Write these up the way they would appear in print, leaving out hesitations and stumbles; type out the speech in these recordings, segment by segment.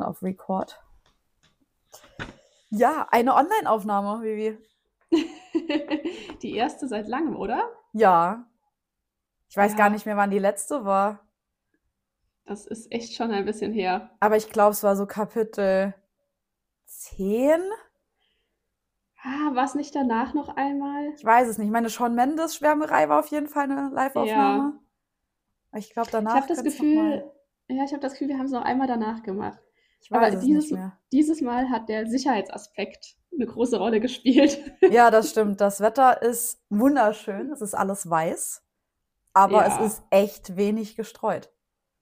auf Record. Ja, eine Online-Aufnahme, Vivi. Die erste seit langem, oder? Ja. Ich weiß gar Ja, nicht mehr, wann die letzte war. das ist echt schon ein bisschen her. Aber ich glaube, es war so Kapitel 10. War es nicht danach noch einmal? Ich weiß es nicht. Meine Shawn Mendes Schwärmerei war auf jeden Fall eine Ja. Live-Aufnahme. Ich glaube, Ich habe danach das könnte es noch mal. Gefühl, ich habe das Gefühl, wir haben es noch einmal danach gemacht. Ich Aber weiß es nicht mehr. dieses Mal hat der Sicherheitsaspekt eine große Rolle gespielt. Ja, das stimmt. Das Wetter ist wunderschön. Es ist alles weiß. Aber es Ja, ist echt wenig gestreut.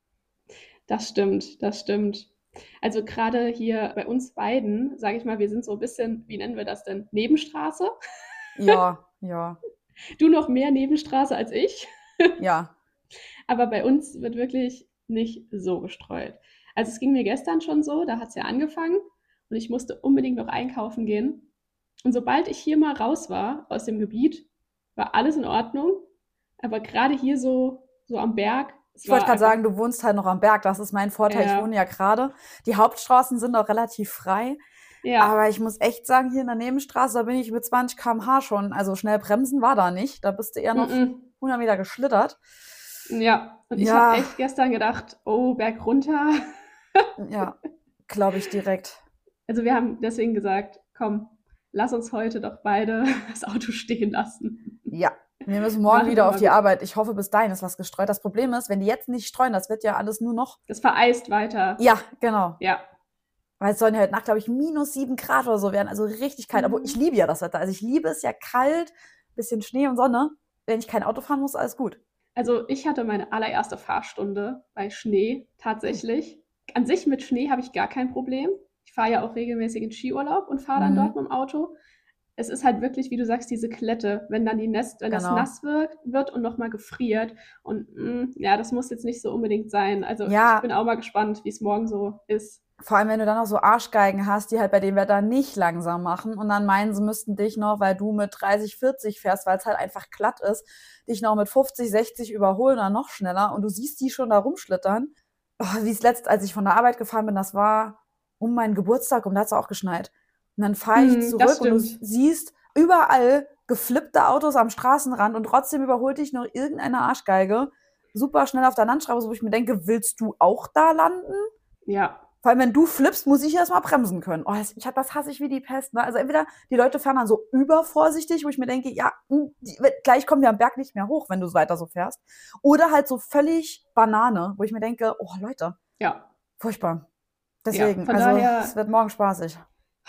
das stimmt, das stimmt. Also gerade hier bei uns beiden, sage ich mal, wir sind so ein bisschen, wie nennen wir das denn? Nebenstraße. Ja, ja, Du noch mehr Nebenstraße als ich. ja. Aber bei uns wird wirklich nicht so gestreut. Also es ging mir gestern schon so, da hat es ja angefangen und ich musste unbedingt noch einkaufen gehen. Und sobald ich hier mal raus war aus dem Gebiet, war alles in Ordnung. Aber gerade hier so am Berg, es Ich wollte war gerade einfach, sagen, du wohnst halt noch am Berg. Das ist mein Vorteil. Ich wohne ja, ja gerade. Die Hauptstraßen sind auch relativ frei. ja, Aber ich muss echt sagen, hier in der Nebenstraße, da bin ich mit 20 km/h schon. Also schnell bremsen war da nicht. Da bist du eher noch mm, 100 Meter geschlittert. ja. Und ich habe Ja, echt gestern gedacht, oh, Berg runter. ja, glaube ich direkt. Also wir haben deswegen gesagt, komm, lass uns heute doch beide das Auto stehen lassen. Ja, wir müssen Wir morgen machen wieder auf immer die gut. Arbeit. Ich hoffe, bis dahin ist was gestreut. Das Problem ist, wenn die jetzt nicht streuen, das wird ja alles nur noch. Das vereist weiter. Ja, genau. Ja. Weil es sollen ja heute Nacht, glaube ich, -7 Grad oder so werden. Also richtig kalt. Aber ich Mhm. liebe ja das Wetter. Also ich liebe es ja kalt, bisschen Schnee und Sonne. Wenn ich kein Auto fahren muss, alles gut. Also ich hatte meine allererste Fahrstunde bei Schnee Hm. tatsächlich. An sich mit Schnee habe ich gar kein Problem. Ich fahre ja auch regelmäßig in Skiurlaub und fahre dann dort Mhm, mit dem Auto. Es ist halt wirklich, wie du sagst, diese Klette, wenn dann wenn das genau. nass wird und nochmal gefriert. Und ja, das muss jetzt nicht so unbedingt sein. Also ich Ja, bin auch mal gespannt, wie es morgen so ist. vor allem, wenn du dann noch so Arschgeigen hast, die halt bei dem Wetter nicht langsam machen und dann meinen, sie müssten dich noch, weil du mit 30, 40 fährst, weil es halt einfach glatt ist, dich noch mit 50, 60 überholen oder noch schneller und du siehst die schon da rumschlittern. Oh, wie es letzt, als ich von der Arbeit gefahren bin, das war um meinen Geburtstag und da hat es auch geschneit. Und dann fahre ich Das zurück und du stimmt. siehst überall geflippte Autos am Straßenrand und trotzdem überholt dich noch irgendeine Arschgeige super schnell auf der Landstraße, wo ich mir denke, willst du auch da landen? Ja, Vor allem, wenn du flippst, muss ich erst mal bremsen können. Oh, das hasse ich wie die Pest. Ne? Also entweder die Leute fahren dann so übervorsichtig, wo ich mir denke, ja, gleich kommen wir am Berg nicht mehr hoch, wenn du weiter so fährst. Oder halt so völlig Banane, wo ich mir denke, oh Leute, ja, furchtbar. ja. Deswegen, Von also es daher, wird morgen spaßig.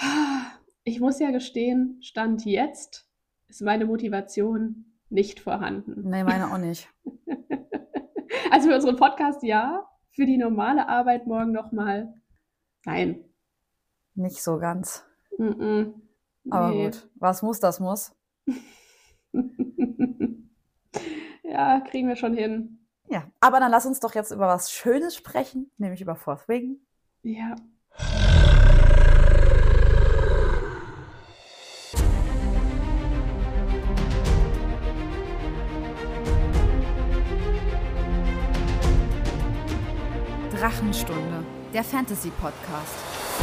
ich muss ja gestehen, Stand jetzt ist meine Motivation nicht vorhanden. Nee, meine auch nicht. Also für unseren Podcast ja, für die normale Arbeit morgen nochmal nein. Nicht so ganz. Mm-mm. Aber Nee. gut, was muss, das muss. Ja, kriegen wir schon hin. Ja, aber dann lass uns doch jetzt über was Schönes sprechen, nämlich über Fourth Wing. Ja. Drachenstunde, der Fantasy-Podcast.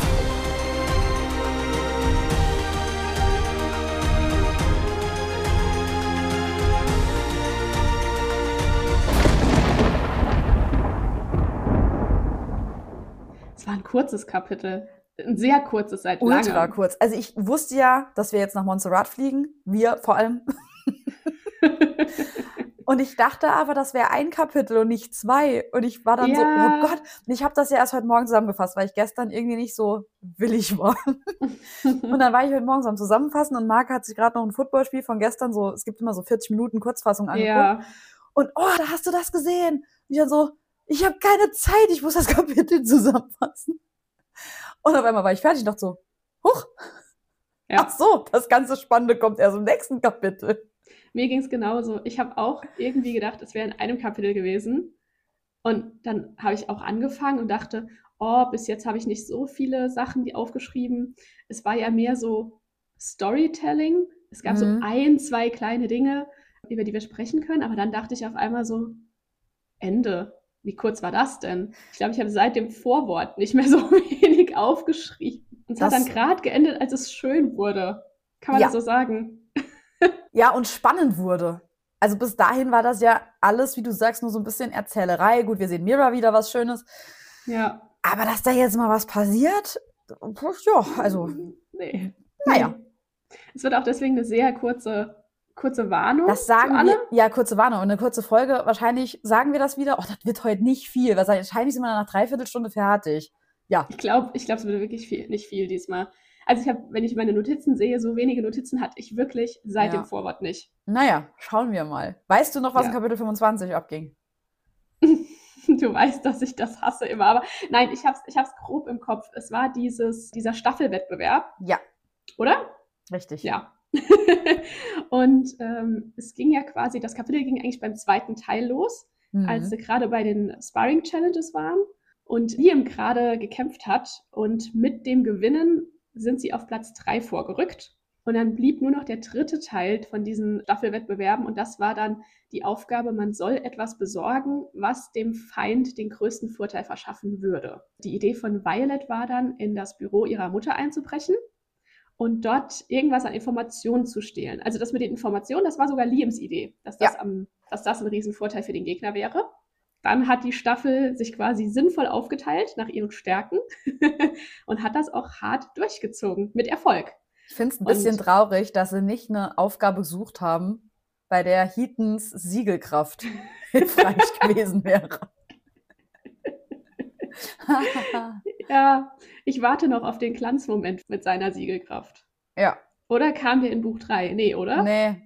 Es war ein kurzes Kapitel. Ein sehr kurzes seit Ultra langem. kurz. Also ich wusste ja, dass wir jetzt nach Montserrat fliegen. Wir vor allem. Und ich dachte aber, das wäre ein Kapitel und nicht zwei. Und ich war dann so, oh Ja. Gott. Und ich habe das ja erst heute Morgen zusammengefasst, weil ich gestern irgendwie nicht so willig war. Und dann war ich heute Morgen so am Zusammenfassen und Marc hat sich gerade noch ein Footballspiel von gestern so, es gibt immer so 40 Minuten Kurzfassung angeguckt. Ja. Und oh, da hast du das gesehen. Und ich dann so, ich habe keine Zeit, ich muss das Kapitel zusammenfassen. Und auf einmal war ich fertig und dachte so, huch, ach Ja. so, das ganze Spannende kommt erst im nächsten Kapitel. Mir ging es genauso. Ich habe auch irgendwie gedacht, es wäre in einem Kapitel gewesen. Und dann habe ich auch angefangen und dachte, oh, bis jetzt habe ich nicht so viele Sachen die aufgeschrieben. Es war ja mehr so Storytelling. Es gab so Mhm. ein, zwei kleine Dinge, über die wir sprechen können. Aber dann dachte ich auf einmal so, Ende. Wie kurz war das denn? Ich glaube, ich habe seit dem Vorwort nicht mehr so wenig wild aufgeschrieben. Und es hat dann gerade geendet, als es schön wurde. Kann man das so sagen? Ja, und spannend wurde. Also bis dahin war das ja alles, wie du sagst, nur so ein bisschen Erzählerei. Gut, wir sehen Mira wieder, was Schönes. Ja. Aber dass da jetzt mal was passiert, ja, also. Nee. Naja. Es wird auch deswegen eine sehr kurze Warnung. Das sagen wir, ja, kurze Warnung und eine kurze Folge. Wahrscheinlich sagen wir das wieder. Oh, das wird heute nicht viel. Wahrscheinlich sind wir nach 3/4 Stunde fertig. Ja. Ich glaube, es wird wirklich nicht viel diesmal. Also wenn ich meine Notizen sehe, so wenige Notizen hatte ich wirklich seit dem Vorwort nicht. Naja, schauen wir mal. Weißt du noch, was in Kapitel 25 abging? Du weißt, dass ich das hasse immer. Aber nein, ich hab's grob im Kopf. Es war dieser Staffelwettbewerb. Ja. Oder? Richtig. Ja. Und es ging ja quasi, das Kapitel ging eigentlich beim zweiten Teil los, als sie gerade bei den Sparring-Challenges waren und Liam gerade gekämpft hat. Und mit dem Gewinnen sind sie auf Platz 3 vorgerückt. Und dann blieb nur noch der dritte Teil von diesen Staffelwettbewerben. Und das war dann die Aufgabe, man soll etwas besorgen, was dem Feind den größten Vorteil verschaffen würde. Die Idee von Violet war dann, in das Büro ihrer Mutter einzubrechen und dort irgendwas an Informationen zu stehlen. Also das mit den Informationen, das war sogar Liams Idee, dass das ein Riesenvorteil für den Gegner wäre. Dann hat die Staffel sich quasi sinnvoll aufgeteilt nach ihren Stärken und hat das auch hart durchgezogen, mit Erfolg. Ich finde es ein bisschen traurig, dass sie nicht eine Aufgabe gesucht haben, bei der Heatons Siegelkraft hilfreich gewesen wäre. Ja, ich warte noch auf den Glanzmoment mit seiner Siegelkraft. Ja. Oder kam der in Buch 3? Nee, oder? Nee.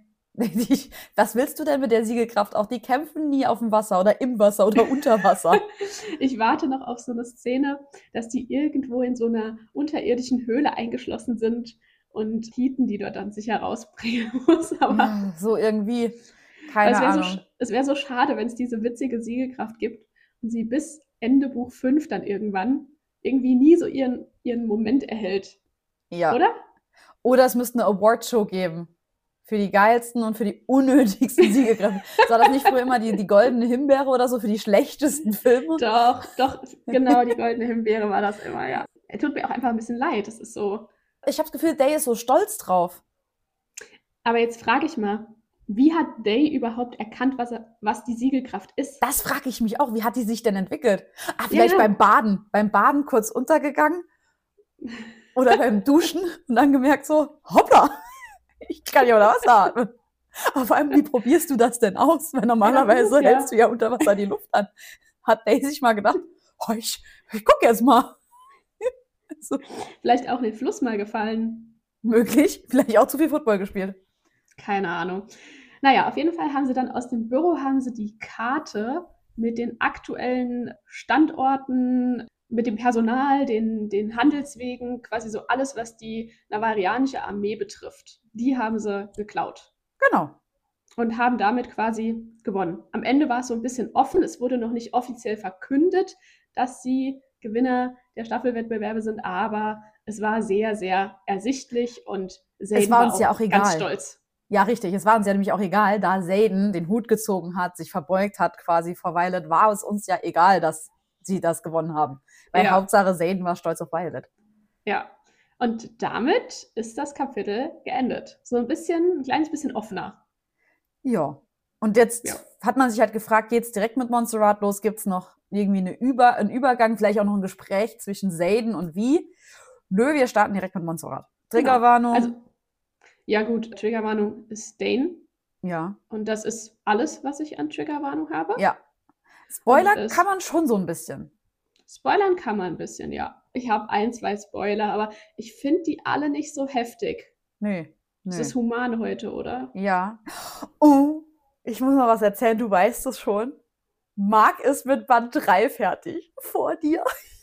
Was willst du denn mit der Siegelkraft? Auch die kämpfen nie auf dem Wasser oder im Wasser oder unter Wasser. Ich warte noch auf so eine Szene, dass die irgendwo in so einer unterirdischen Höhle eingeschlossen sind und Heaton die dort dann sich herausbringen muss. Aber so irgendwie, keine Ahnung. Es wäre so schade, wenn es diese witzige Siegelkraft gibt und sie bis Ende Buch 5 dann irgendwann irgendwie nie so ihren Moment erhält. Ja. Oder? Oder es müsste eine Awardshow geben. Für die geilsten und für die unnötigsten Siegelkräfte. War das nicht früher immer die goldene Himbeere oder so für die schlechtesten Filme? Doch, genau, die goldene Himbeere war das immer, ja. Er tut mir auch einfach ein bisschen leid, das ist so. Ich habe das Gefühl, Day ist so stolz drauf. Aber jetzt frage ich mal, wie hat Day überhaupt erkannt, was die Siegelkraft ist? Das frage ich mich auch. Wie hat die sich denn entwickelt? Vielleicht beim Baden. Beim Baden kurz untergegangen. Oder beim Duschen und dann gemerkt so, hoppla, ich kann ja unter Wasser atmen. Auf einmal, wie probierst du das denn aus? Weil normalerweise hältst du ja unter Wasser die Luft an. Hat Day sich mal gedacht, oh, ich guck jetzt mal. So. Vielleicht auch in den Fluss mal gefallen. Möglich. Vielleicht auch zu viel Football gespielt. Keine Ahnung. Naja, auf jeden Fall haben sie dann aus dem Büro die Karte mit den aktuellen Standorten, mit dem Personal, den Handelswegen, quasi so alles, was die navarianische Armee betrifft. Die haben sie geklaut. Genau. Und haben damit quasi gewonnen. Am Ende war es so ein bisschen offen. Es wurde noch nicht offiziell verkündet, dass sie Gewinner der Staffelwettbewerbe sind, aber es war sehr, sehr ersichtlich und Xaden war uns ja auch egal. Ganz stolz. Ja, richtig. Es war uns ja nämlich auch egal, da Xaden den Hut gezogen hat, sich verbeugt hat quasi vor Violet, war es uns ja egal, dass sie das gewonnen haben. Weil Hauptsache Xaden war stolz auf Violet. Ja, und damit ist das Kapitel geendet. So ein kleines bisschen offener. Ja, und jetzt hat man sich halt gefragt, geht's direkt mit Montserrat los? Gibt's noch irgendwie einen Übergang, vielleicht auch noch ein Gespräch zwischen Xaden und Vi? Nö, wir starten direkt mit Montserrat. Triggerwarnung. Also, ja gut, Triggerwarnung ist Dane. Ja. Und das ist alles, was ich an Triggerwarnung habe. Ja. Spoiler kann man schon so ein bisschen. Spoilern kann man ein bisschen, ja. Ich habe 1, 2 Spoiler, aber ich finde die alle nicht so heftig. Nee. Es ist human heute, oder? Ja. Oh, ich muss noch was erzählen, du weißt es schon. Mark ist mit Band 3 fertig. Vor dir.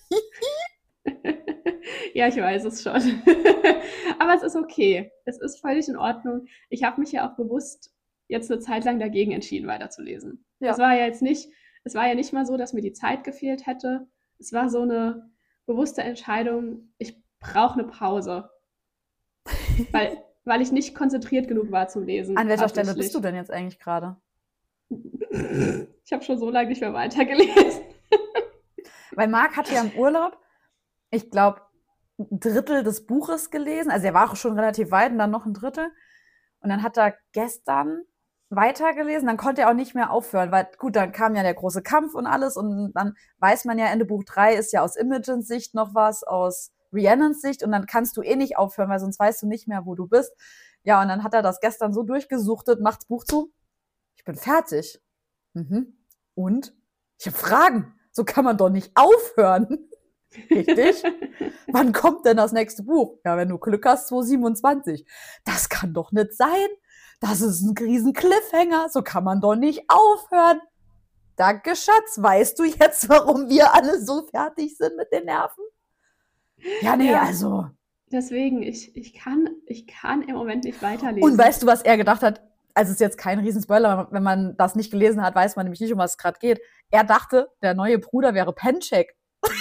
Ja, ich weiß es schon. Aber es ist okay. Es ist völlig in Ordnung. Ich habe mich ja auch bewusst jetzt eine Zeit lang dagegen entschieden, weiterzulesen. Ja. Es war ja nicht mal so, dass mir die Zeit gefehlt hätte. Es war so eine bewusste Entscheidung, ich brauche eine Pause. Weil ich nicht konzentriert genug war zum Lesen. An welcher Stelle bist du denn jetzt eigentlich gerade? Ich habe schon so lange nicht mehr weitergelesen. Weil Mark hatte ja im Urlaub, ich glaube, ein Drittel des Buches gelesen. Also er war auch schon relativ weit und dann noch ein Drittel. Und dann hat er gestern weitergelesen. Dann konnte er auch nicht mehr aufhören, weil gut, dann kam ja der große Kampf und alles. Und dann weiß man ja, Ende Buch 3 ist ja aus Imogens Sicht noch was, aus Rhiannons Sicht. Und dann kannst du eh nicht aufhören, weil sonst weißt du nicht mehr, wo du bist. Ja, und dann hat er das gestern so durchgesuchtet, macht's Buch zu. Ich bin fertig. Mhm. Und? Ich habe Fragen. So kann man doch nicht aufhören. Richtig? Wann kommt denn das nächste Buch? Ja, wenn du Glück hast, 2027. Das kann doch nicht sein. Das ist ein riesen Cliffhanger. So kann man doch nicht aufhören. Danke, Schatz. Weißt du jetzt, warum wir alle so fertig sind mit den Nerven? Ja, nee, Ja. also. Deswegen, ich kann im Moment nicht weiterlesen. Und weißt du, was er gedacht hat? Also es ist jetzt kein Riesenspoiler, wenn man das nicht gelesen hat, weiß man nämlich nicht, um was es gerade geht. Er dachte, der neue Bruder wäre Pencheck.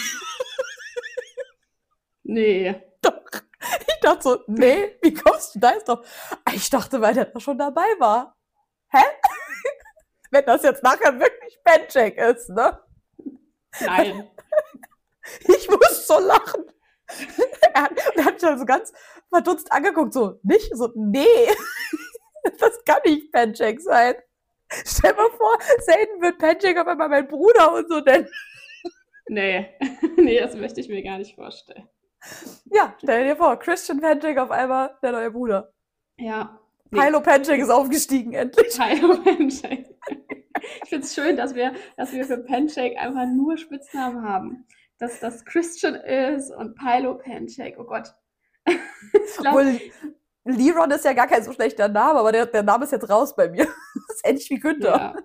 Nee. Doch. Ich dachte so, nee, wie kommst du da jetzt drauf? Ich dachte, weil der da schon dabei war. Hä? Wenn das jetzt nachher wirklich Pencheck ist, ne? Nein. Ich muss so lachen. Er hat mich dann so ganz verdutzt angeguckt, so, nicht? So, nee, das kann nicht Pencheck sein. Stell dir mal vor, Zayden wird Pencheck auf einmal mein Bruder und so, denn. Nee. Nee, das möchte ich mir gar nicht vorstellen. Ja, stell dir vor, Christian Pencheck auf einmal der neue Bruder. Ja. Philo Pencheck ist aufgestiegen, endlich. Philo Pencheck. Ich finde es schön, dass wir für Pencheck einfach nur Spitznamen haben. Dass das Christian ist und Philo Pencheck. Oh Gott. Ich glaub, Obwohl, Leron ist ja gar kein so schlechter Name, aber der Name ist jetzt raus bei mir. Das ist endlich wie Günther.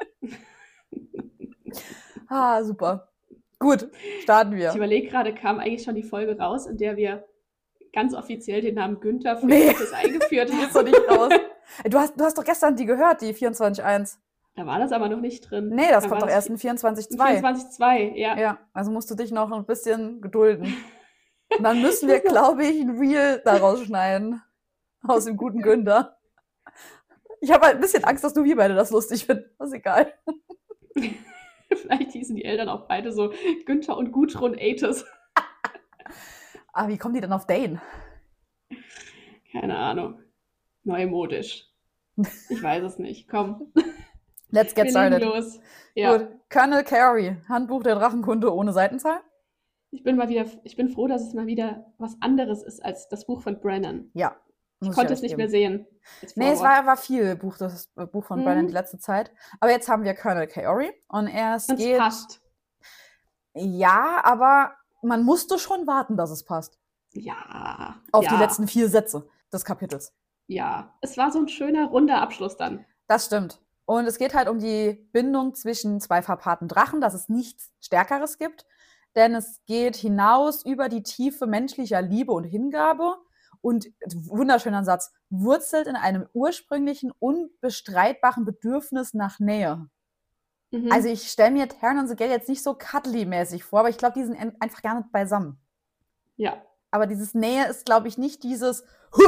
ja. Super. Gut, starten wir. Ich überlege gerade, kam eigentlich schon die Folge raus, in der wir ganz offiziell den Namen Günther für Nee. das eingeführt Die ist haben. doch nicht raus. Du hast doch gestern die gehört, die 24.1. Da war das aber noch nicht drin. Nee, das Da kommt war doch erst in 24.2. 24.2, ja. Ja, also musst du dich noch ein bisschen gedulden. Und dann müssen wir, glaube ich, ein Reel daraus schneiden. Aus dem guten Günther. Ich habe halt ein bisschen Angst, dass du wir beide das lustig finden. Das ist egal. Vielleicht hießen die Eltern auch beide so Günther und Gudrun Ates. Aber wie kommen die denn auf Dane? Keine Ahnung. Neumodisch. Ich weiß es nicht. Komm. Let's get Wir started. legen los. Ja. Gut. Colonel Carey, Handbuch der Drachenkunde ohne Seitenzahl. Ich bin froh, dass es mal wieder was anderes ist als das Buch von Brennan. Ja. Ich konnte es nicht mehr sehen. Nee, es war viel das Buch von Brennan Mhm. die letzte Zeit. Aber jetzt haben wir Colonel Carey und Und es passt. Ja, aber man musste schon warten, dass es passt. Ja. Auf ja, die letzten 4 Sätze des Kapitels. Ja. Es war so ein schöner, runder Abschluss dann. Das stimmt. Und es geht halt um die Bindung zwischen 2 verpaarten Drachen, dass es nichts Stärkeres gibt. Denn es geht hinaus über die Tiefe menschlicher Liebe und Hingabe. Und wunderschöner Satz, wurzelt in einem ursprünglichen, unbestreitbaren Bedürfnis nach Nähe. Mhm. Also ich stelle mir Taran und Segel jetzt nicht so cuddly-mäßig vor, aber ich glaube, die sind einfach gar nicht beisammen. Ja. Aber dieses Nähe ist, glaube ich, nicht dieses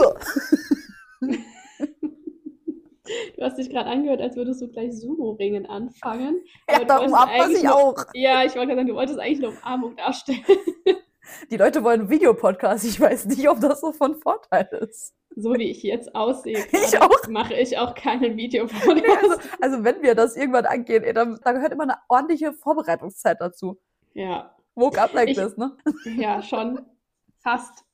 Du hast dich gerade angehört, als würdest du gleich Sumo-Ringen anfangen. Ja, Aber du da wolltest umarmt man eigentlich sich nur- auch. Ja, ich wollte gerade sagen, du wolltest eigentlich eine Umarmung darstellen. Die Leute wollen einen Videopodcast. Ich weiß nicht, ob das so von Vorteil ist. So wie ich jetzt aussehe, Ich gerade, auch. mache ich auch keinen Nee, Videopodcast. also wenn wir das irgendwann angehen, da gehört immer eine ordentliche Vorbereitungszeit dazu. Ja, Woke up like Ich- this, ne? ja, schon fast.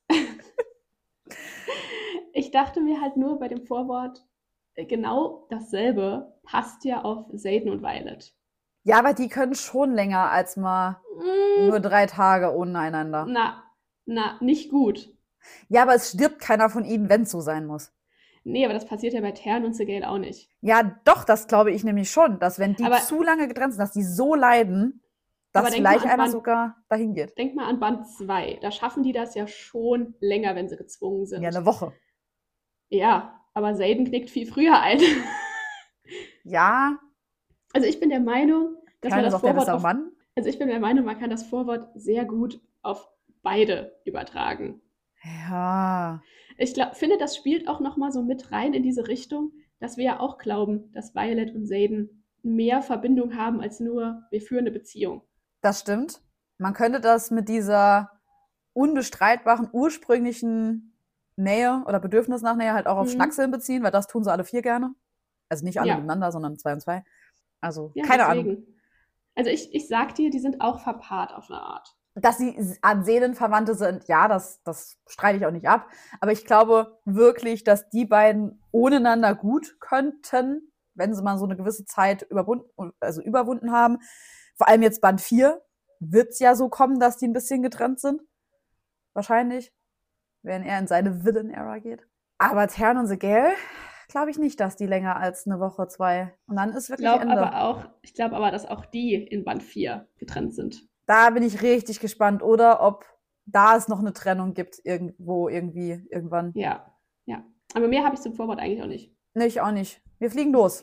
Ich dachte mir halt nur bei dem Vorwort, genau dasselbe passt ja auf Zayden und Violet. Ja, aber die können schon länger als mal nur 3 Tage ohne einander. Nicht gut. Ja, aber es stirbt keiner von ihnen, wenn es so sein muss. Nee, aber das passiert ja bei Taran und Segel auch nicht. Ja, doch, das glaube ich nämlich schon, dass wenn die Aber- zu lange getrennt sind, dass die so leiden, Aber dass denk mal vielleicht an einer Band- sogar dahin geht. Denk mal an Band 2. Da schaffen die das ja schon länger, wenn sie gezwungen sind. Ja, eine Woche. Ja, aber Zayden knickt viel früher ein. Ja, Also ich bin der Meinung, dass man keiner ist das auch der Vorwort bessere Mann. Also ich bin der Meinung, man kann das Vorwort sehr gut auf beide übertragen. Ja. Ich finde, das spielt auch nochmal so mit rein in diese Richtung, dass wir ja auch glauben, dass Violet und Zayden mehr Verbindung haben als nur, wir führen eine Beziehung. Das stimmt. Man könnte das mit dieser unbestreitbaren ursprünglichen Nähe oder Bedürfnis nach Nähe halt auch auf Schnackseln beziehen, weil das tun sie alle 4 gerne. Also nicht alle miteinander, sondern 2 und 2. Also keine Ahnung. Also ich sag dir, die sind auch verpaart auf eine Art. Dass sie an Seelenverwandte sind, ja, das streite ich auch nicht ab. Aber ich glaube wirklich, dass die beiden ohneinander gut könnten, wenn sie mal so eine gewisse Zeit überwunden haben. Vor allem jetzt Band 4 wird es ja so kommen, dass die ein bisschen getrennt sind. Wahrscheinlich. Wenn er in seine Villain-Ära geht. Aber Tern und Segel glaube ich nicht, dass die länger als eine Woche, 2. Und dann ist wirklich Ende. Ich glaube aber, dass auch die in Band 4 getrennt sind. Da bin ich richtig gespannt. Oder ob da es noch eine Trennung gibt, irgendwann. Ja. Aber mehr habe ich zum Vorwort eigentlich auch nicht. Nee, ich auch nicht. Wir fliegen los.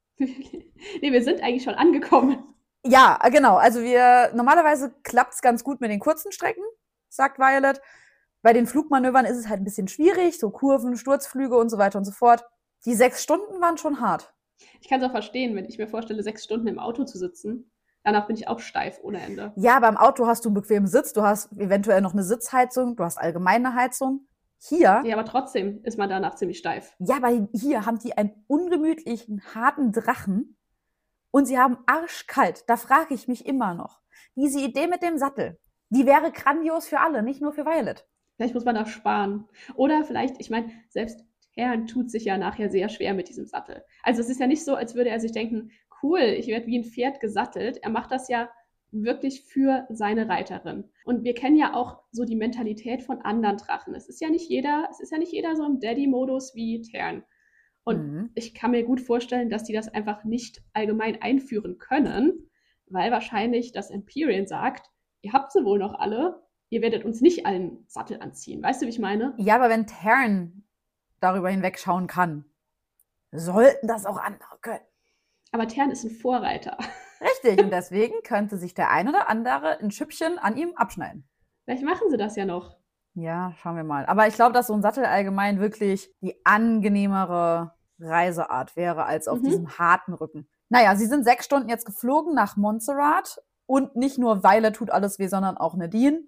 Nee, wir sind eigentlich schon angekommen. Ja, genau. Also normalerweise klappt es ganz gut mit den kurzen Strecken, sagt Violet. Bei den Flugmanövern ist es halt ein bisschen schwierig, so Kurven, Sturzflüge und so weiter und so fort. Die 6 Stunden waren schon hart. Ich kann es auch verstehen, wenn ich mir vorstelle, 6 Stunden im Auto zu sitzen. Danach bin ich auch steif ohne Ende. Ja, beim Auto hast du einen bequemen Sitz, du hast eventuell noch eine Sitzheizung, du hast allgemeine Heizung. Hier... Ja, aber trotzdem ist man danach ziemlich steif. Ja, aber hier haben die einen ungemütlichen, harten Drachen und sie haben arschkalt. Da frage ich mich immer noch. Diese Idee mit dem Sattel, die wäre grandios für alle, nicht nur für Violet. Vielleicht muss man da sparen. Oder vielleicht, ich meine, selbst Herrn tut sich ja nachher sehr schwer mit diesem Sattel. Also es ist ja nicht so, als würde er sich denken, cool, ich werde wie ein Pferd gesattelt. Er macht das ja wirklich für seine Reiterin. Und wir kennen ja auch so die Mentalität von anderen Drachen. Es ist ja nicht jeder so im Daddy-Modus wie Tern. Und ich kann mir gut vorstellen, dass die das einfach nicht allgemein einführen können, weil wahrscheinlich das Empyrean sagt, ihr habt sie wohl noch alle, ihr werdet uns nicht allen Sattel anziehen. Weißt du, wie ich meine? Ja, aber wenn Tern darüber hinwegschauen kann, sollten das auch andere können. Aber Tern ist ein Vorreiter. Richtig, und deswegen könnte sich der ein oder andere ein Schüppchen an ihm abschneiden. Vielleicht machen sie das ja noch. Ja, schauen wir mal. Aber ich glaube, dass so ein Sattel allgemein wirklich die angenehmere Reiseart wäre, als auf diesem harten Rücken. Naja, sie sind 6 Stunden jetzt geflogen nach Montserrat. Und nicht nur Violet tut alles weh, sondern auch Nadine.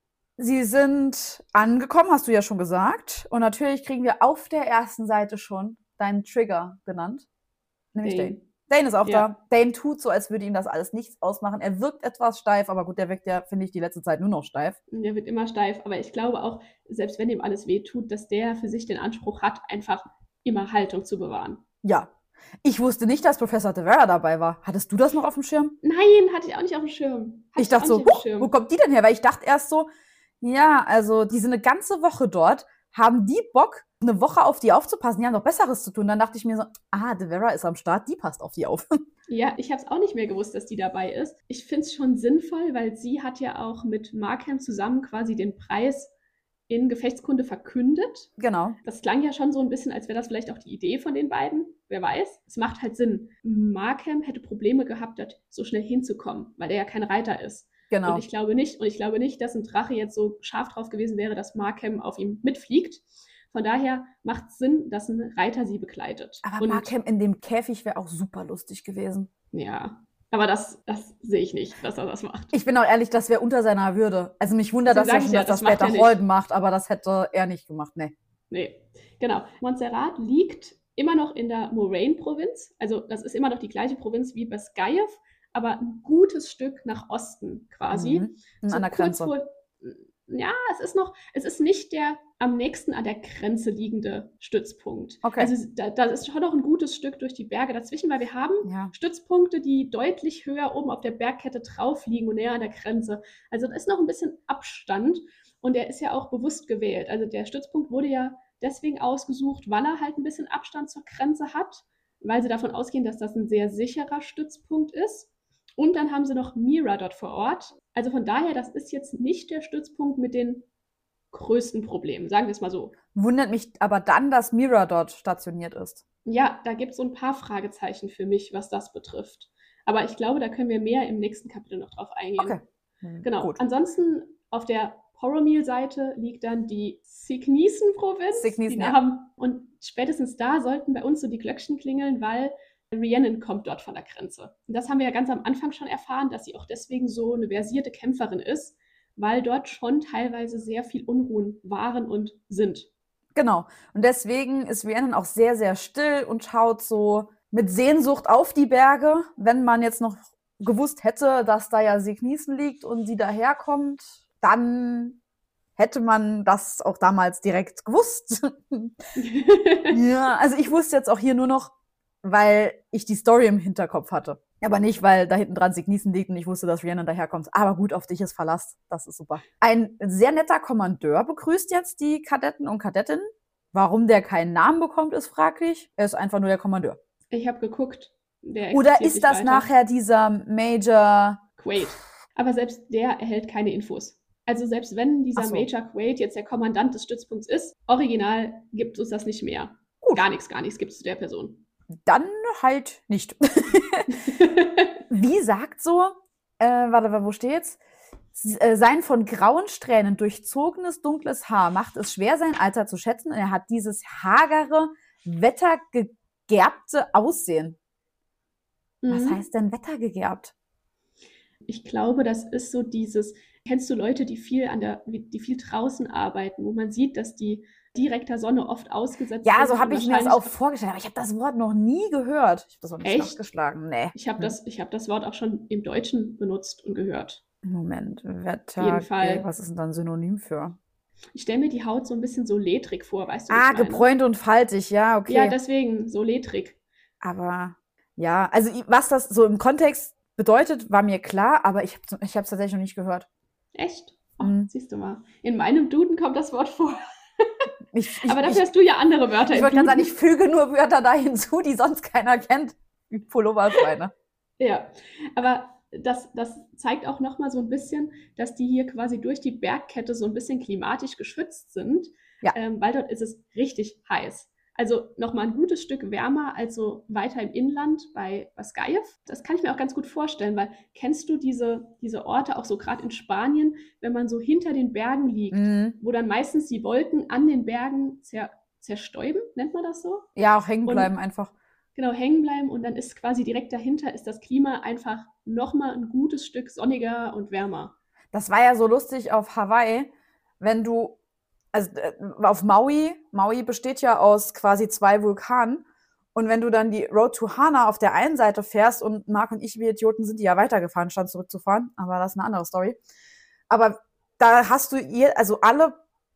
Sie sind angekommen, hast du ja schon gesagt. Und natürlich kriegen wir auf der ersten Seite schon deinen Trigger genannt. Nämlich Dane. Dane ist auch da. Dane tut so, als würde ihm das alles nichts ausmachen. Er wirkt etwas steif, aber gut, der wirkt ja, finde ich, die letzte Zeit nur noch steif. Der wird immer steif, aber ich glaube auch, selbst wenn ihm alles wehtut, dass der für sich den Anspruch hat, einfach immer Haltung zu bewahren. Ja. Ich wusste nicht, dass Professor Devera dabei war. Hattest du das noch auf dem Schirm? Nein, hatte ich auch nicht auf dem Schirm. Ich dachte so, wo kommt die denn her? Weil ich dachte erst so, ja, also die sind eine ganze Woche dort, haben die Bock, eine Woche auf die aufzupassen, die haben doch Besseres zu tun. Dann dachte ich mir so, Devera ist am Start, die passt auf die auf. Ja, ich habe es auch nicht mehr gewusst, dass die dabei ist. Ich finde es schon sinnvoll, weil sie hat ja auch mit Markham zusammen quasi den Preis in Gefechtskunde verkündet. Genau. Das klang ja schon so ein bisschen, als wäre das vielleicht auch die Idee von den beiden. Wer weiß. Es macht halt Sinn. Markham hätte Probleme gehabt, dort so schnell hinzukommen, weil er ja kein Reiter ist. Genau. Und ich glaube nicht, dass ein Drache jetzt so scharf drauf gewesen wäre, dass Markham auf ihm mitfliegt. Von daher macht es Sinn, dass ein Reiter sie begleitet. Aber Markham in dem Käfig wäre auch super lustig gewesen. Ja, aber das sehe ich nicht, dass er das macht. Ich bin auch ehrlich, das wäre unter seiner Würde. Also mich wundert, dass er schon das später Holden macht, aber das hätte er nicht gemacht, Nee, genau. Montserrat liegt immer noch in der Moraine-Provinz. Also das ist immer noch die gleiche Provinz wie Basgayev, aber ein gutes Stück nach Osten quasi. So an der Grenze. Ja, es ist nicht der am nächsten an der Grenze liegende Stützpunkt. Okay. Also da ist schon noch ein gutes Stück durch die Berge dazwischen, weil wir haben Stützpunkte, die deutlich höher oben auf der Bergkette drauf liegen und näher an der Grenze. Also da ist noch ein bisschen Abstand und der ist ja auch bewusst gewählt. Also der Stützpunkt wurde ja deswegen ausgesucht, weil er halt ein bisschen Abstand zur Grenze hat, weil sie davon ausgehen, dass das ein sehr sicherer Stützpunkt ist. Und dann haben sie noch Mira dort vor Ort. Also von daher, das ist jetzt nicht der Stützpunkt mit den größten Problemen, sagen wir es mal so. Wundert mich aber dann, dass Mira dort stationiert ist. Ja, da gibt es so ein paar Fragezeichen für mich, was das betrifft. Aber ich glaube, da können wir mehr im nächsten Kapitel noch drauf eingehen. Okay. Genau. Gut. Ansonsten auf der Poromil-Seite liegt dann die Signissen-Provinz. Signissen, ja. Und spätestens da sollten bei uns so die Glöckchen klingeln, weil Rhiannon kommt dort von der Grenze. Und das haben wir ja ganz am Anfang schon erfahren, dass sie auch deswegen so eine versierte Kämpferin ist, weil dort schon teilweise sehr viel Unruhen waren und sind. Genau. Und deswegen ist Rhiannon auch sehr, sehr still und schaut so mit Sehnsucht auf die Berge. Wenn man jetzt noch gewusst hätte, dass da ja Signiesen liegt und sie daherkommt, dann hätte man das auch damals direkt gewusst. Ja, also ich wusste jetzt auch hier nur noch, weil ich die Story im Hinterkopf hatte. Aber nicht, weil da hinten dran Signiesen liegt und ich wusste, dass Rhiannon daherkommt. Aber gut, auf dich ist Verlass. Das ist super. Ein sehr netter Kommandeur begrüßt jetzt die Kadetten und Kadettinnen. Warum der keinen Namen bekommt, ist fraglich. Er ist einfach nur der Kommandeur. Ich habe geguckt. Oder ist das nachher dieser Major Quaid? Aber selbst der erhält keine Infos. Also selbst wenn dieser Major Quaid jetzt der Kommandant des Stützpunkts ist, original gibt es das nicht mehr. Gut. Gar nichts gibt es zu der Person. Dann halt nicht. Wie sagt so, warte, wo steht's? Sein von grauen Strähnen durchzogenes, dunkles Haar macht es schwer, sein Alter zu schätzen. Und er hat dieses hagere, wettergegerbte Aussehen. Was heißt denn wettergegerbt? Ich glaube, das ist so dieses, kennst du Leute, die viel draußen arbeiten, wo man sieht, dass die direkter Sonne oft ausgesetzt sind? Ja, so habe ich mir das auch vorgestellt, aber ich habe das Wort noch nie gehört. Ich habe das auch nicht nachgeschlagen. Nee. Ich habe das Wort auch schon im Deutschen benutzt und gehört. Moment, Wetter. Jeden Fall. Was ist denn da ein Synonym für? Ich stelle mir die Haut so ein bisschen so ledrig vor, weißt du? Gebräunt und faltig, ja, okay. Ja, deswegen so ledrig. Aber ja, also was das so im Kontext bedeutet, war mir klar, aber ich habe es tatsächlich noch nicht gehört. Echt? Oh, siehst du mal. In meinem Duden kommt das Wort vor. Aber dafür hast du ja andere Wörter. Ich wollte gerade sagen, ich füge nur Wörter da hinzu, die sonst keiner kennt. Wie Pulloverschweine. Ja, aber das zeigt auch nochmal so ein bisschen, dass die hier quasi durch die Bergkette so ein bisschen klimatisch geschützt sind, weil dort ist es richtig heiß. Also nochmal ein gutes Stück wärmer als so weiter im Inland bei Baskajew. Das kann ich mir auch ganz gut vorstellen, weil kennst du diese Orte auch so gerade in Spanien, wenn man so hinter den Bergen liegt, wo dann meistens die Wolken an den Bergen zerstäuben, nennt man das so? Ja, auch hängen bleiben einfach. Genau, hängen bleiben und dann ist quasi direkt dahinter ist das Klima einfach nochmal ein gutes Stück sonniger und wärmer. Das war ja so lustig auf Hawaii, wenn du, also auf Maui besteht ja aus quasi 2 Vulkanen und wenn du dann die Road to Hana auf der einen Seite fährst und Marc und ich, wir Idioten, sind die ja weitergefahren, statt zurückzufahren, aber das ist eine andere Story. Aber da hast du also alle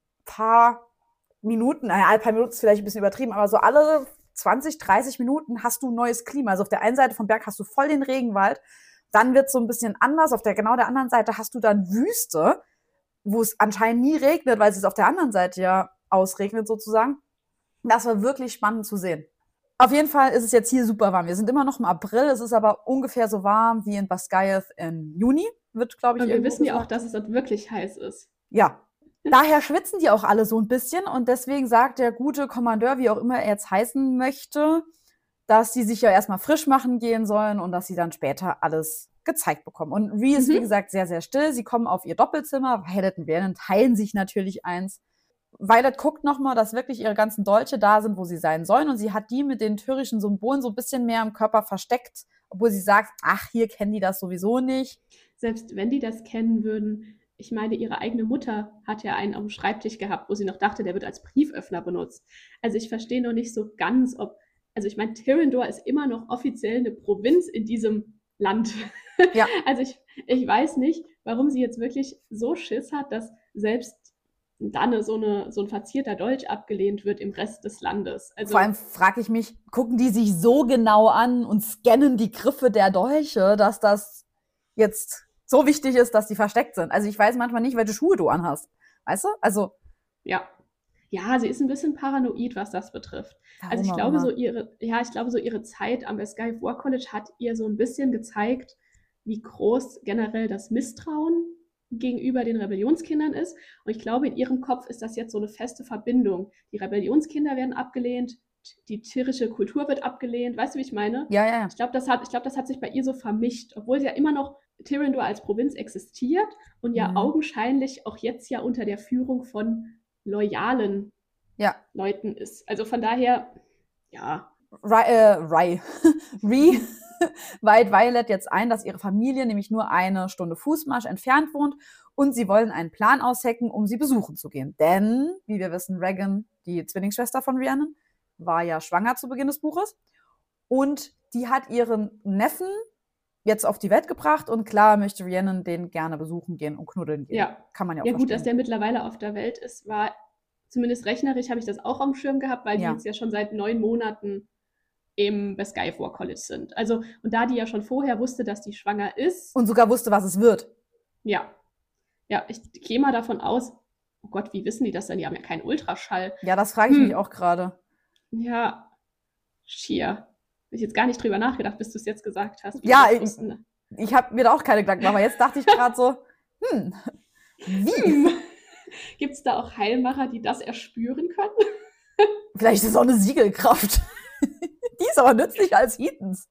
paar Minuten, alle paar Minuten ist vielleicht ein bisschen übertrieben, aber so alle 20, 30 Minuten hast du neues Klima. Also auf der einen Seite vom Berg hast du voll den Regenwald, dann wird es so ein bisschen anders. Auf der anderen Seite hast du dann Wüste, wo es anscheinend nie regnet, weil es auf der anderen Seite ja ausregnet sozusagen. Das war wirklich spannend zu sehen. Auf jeden Fall ist es jetzt hier super warm. Wir sind immer noch im April, es ist aber ungefähr so warm wie in Baskajew im Juni. Wird, glaube ich, und wir wissen ja auch, dass es dort wirklich heiß ist. Ja. Daher schwitzen die auch alle so ein bisschen und deswegen sagt der gute Kommandeur, wie auch immer er jetzt heißen möchte, dass sie sich ja erstmal frisch machen gehen sollen und dass sie dann später alles gezeigt bekommen. Und Rhea ist, wie gesagt, sehr, sehr still. Sie kommen auf ihr Doppelzimmer. Violet und Rhiannon teilen sich natürlich eins. Violet guckt nochmal, dass wirklich ihre ganzen Dolche da sind, wo sie sein sollen. Und sie hat die mit den tyrischen Symbolen so ein bisschen mehr im Körper versteckt, obwohl sie sagt, ach, hier kennen die das sowieso nicht. Selbst wenn die das kennen würden, ich meine, ihre eigene Mutter hat ja einen auf dem Schreibtisch gehabt, wo sie noch dachte, der wird als Brieföffner benutzt. Also ich verstehe noch nicht so ganz, also ich meine, Tyrrendor ist immer noch offiziell eine Provinz in diesem Land. Ja. Also ich weiß nicht, warum sie jetzt wirklich so Schiss hat, dass selbst dann so ein verzierter Dolch abgelehnt wird im Rest des Landes. Also, vor allem frage ich mich, gucken die sich so genau an und scannen die Griffe der Dolche, dass das jetzt so wichtig ist, dass die versteckt sind. Also ich weiß manchmal nicht, welche Schuhe du anhast. Weißt du? Also. Ja, sie ist ein bisschen paranoid, was das betrifft. Also ich glaube, so ihre Zeit am Baskajew War College hat ihr so ein bisschen gezeigt, wie groß generell das Misstrauen gegenüber den Rebellionskindern ist. Und ich glaube, in ihrem Kopf ist das jetzt so eine feste Verbindung. Die Rebellionskinder werden abgelehnt, die tyrische Kultur wird abgelehnt. Weißt du, wie ich meine? Ja. Ich glaube, das hat sich bei ihr so vermischt, obwohl sie ja immer noch Tyrrendor als Provinz existiert und ja augenscheinlich auch jetzt ja unter der Führung von loyalen Leuten ist. Also von daher, ja. Rhea weiht Violet jetzt ein, dass ihre Familie nämlich nur 1 Stunde Fußmarsch entfernt wohnt und sie wollen einen Plan aushecken, um sie besuchen zu gehen. Denn, wie wir wissen, Regan, die Zwillingsschwester von Rhiannon, war ja schwanger zu Beginn des Buches und die hat ihren Neffen jetzt auf die Welt gebracht und klar möchte Rhiannon den gerne besuchen gehen und knuddeln gehen. Ja. Kann man ja auch Ja gut, verstehen. dass der mittlerweile auf der Welt ist, war zumindest rechnerisch, habe ich das auch am Schirm gehabt, weil die jetzt ja schon seit 9 Monaten bei Skyfall College sind. Also, und da die ja schon vorher wusste, dass die schwanger ist. Und sogar wusste, was es wird. Ja. Ja, ich gehe mal davon aus, oh Gott, wie wissen die das denn? Die haben ja keinen Ultraschall. Ja, das frage ich mich auch gerade. Ja, schier. Habe ich jetzt gar nicht drüber nachgedacht, bis du es jetzt gesagt hast. Ja, ich habe mir da auch keine Gedanken gemacht, aber jetzt dachte ich gerade so, wie? Gibt es da auch Heilmacher, die das erspüren können? Vielleicht ist es auch eine Siegelkraft. Die ist aber nützlicher als Heathens.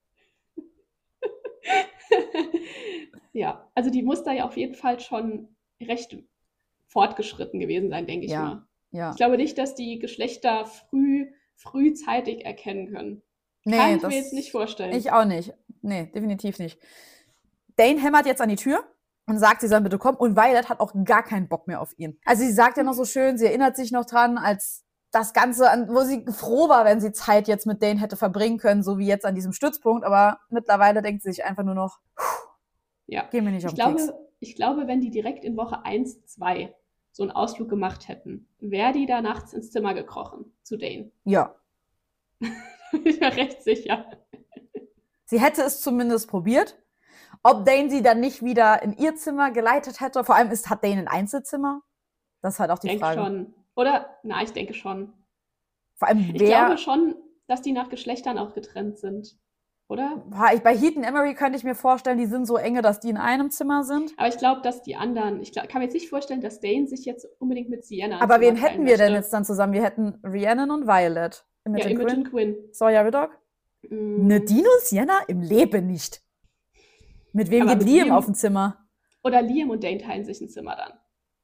Ja, also die muss da ja auf jeden Fall schon recht fortgeschritten gewesen sein, denke ich mal. Ja. Ich glaube nicht, dass die Geschlechter frühzeitig erkennen können. Nee, kann ich mir jetzt nicht vorstellen. Ich auch nicht. Nee, definitiv nicht. Dane hämmert jetzt an die Tür und sagt, sie sollen bitte kommen. Und Violet hat auch gar keinen Bock mehr auf ihn. Also sie sagt ja noch so schön, sie erinnert sich noch dran, als das Ganze, wo sie froh war, wenn sie Zeit jetzt mit Dane hätte verbringen können, so wie jetzt an diesem Stützpunkt. Aber mittlerweile denkt sie sich einfach nur noch, gehen wir nicht auf den Keks. Ich glaube, wenn die direkt in Woche 1, 2 so einen Ausflug gemacht hätten, wäre die da nachts ins Zimmer gekrochen zu Dane. Ja. Ich bin recht sicher. Sie hätte es zumindest probiert. Ob Dane sie dann nicht wieder in ihr Zimmer geleitet hätte, vor allem hat Dane ein Einzelzimmer? Das ist halt auch die Frage. Ich denke schon. Oder? Na, ich denke schon. Vor allem ich glaube schon, dass die nach Geschlechtern auch getrennt sind. Oder? Bei Heath und Emery könnte ich mir vorstellen, die sind so enge, dass die in einem Zimmer sind. Aber ich glaube, dass die anderen, kann mir jetzt nicht vorstellen, dass Dane sich jetzt unbedingt mit Sienna Aber wen hätten wir denn jetzt dann zusammen? Wir hätten Rhiannon und Violet. Imogen Quinn. Sawyer Widdock? Nadine und Sienna? Im Leben nicht. Mit wem geht Liam auf ein Zimmer? Oder Liam und Dane teilen sich ein Zimmer dann.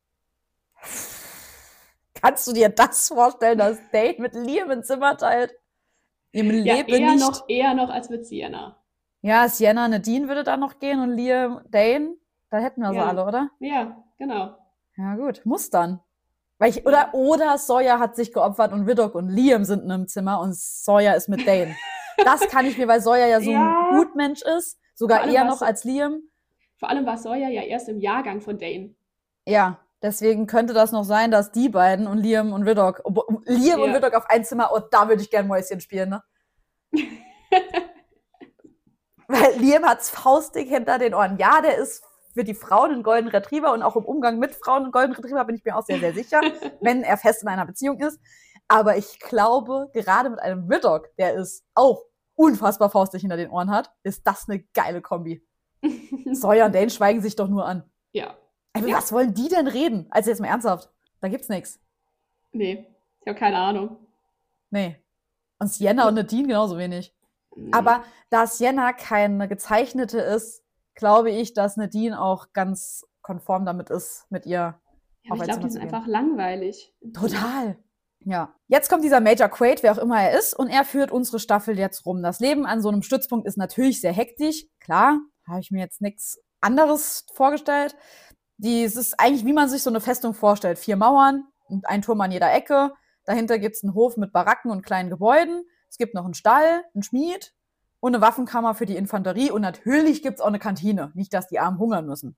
Kannst du dir das vorstellen, dass Dane mit Liam ein Zimmer teilt? Im Leben nicht. Eher noch als mit Sienna. Ja, Sienna, Nadine würde da noch gehen und Liam, Dane, da hätten wir sie alle, oder? Ja, genau. Ja gut, muss dann. Oder Sawyer hat sich geopfert und Widdock und Liam sind in einem Zimmer und Sawyer ist mit Dane. Das kann ich mir, weil Sawyer ja so ein Gutmensch ist, sogar eher noch als Liam. Vor allem war Sawyer ja erst im Jahrgang von Dane. Ja, deswegen könnte das noch sein, dass die beiden und Liam und Widdock, und Widdock auf ein Zimmer, da würde ich gern Mäuschen spielen, ne? Weil Liam hat's faustdick hinter den Ohren. Ja, der ist für die Frauen ein Golden Retriever und auch im Umgang mit Frauen ein Golden Retriever bin ich mir auch sehr, sehr sicher, wenn er fest in einer Beziehung ist. Aber ich glaube, gerade mit einem Widdock, der es auch unfassbar faustdick hinter den Ohren hat, ist das eine geile Kombi. Sawyer und Dane schweigen sich doch nur an. Ja. Aber was wollen die denn reden? Also jetzt mal ernsthaft, da gibt's nichts. Nee, ich habe keine Ahnung. Nee. Und Sienna und Nadine genauso wenig. Nee. Aber da Sienna keine gezeichnete ist, glaube ich, dass Nadine auch ganz konform damit ist, mit ihr. Ja, aber ich glaube, die sind einfach langweilig. Total. Ja. Jetzt kommt dieser Major Quaid, wer auch immer er ist, und er führt unsere Staffel jetzt rum. Das Leben an so einem Stützpunkt ist natürlich sehr hektisch. Klar, habe ich mir jetzt nichts anderes vorgestellt. Es ist eigentlich, wie man sich so eine Festung vorstellt. 4 Mauern und ein Turm an jeder Ecke. Dahinter gibt es einen Hof mit Baracken und kleinen Gebäuden. Es gibt noch einen Stall, einen Schmied und eine Waffenkammer für die Infanterie. Und natürlich gibt es auch eine Kantine. Nicht, dass die Armen hungern müssen.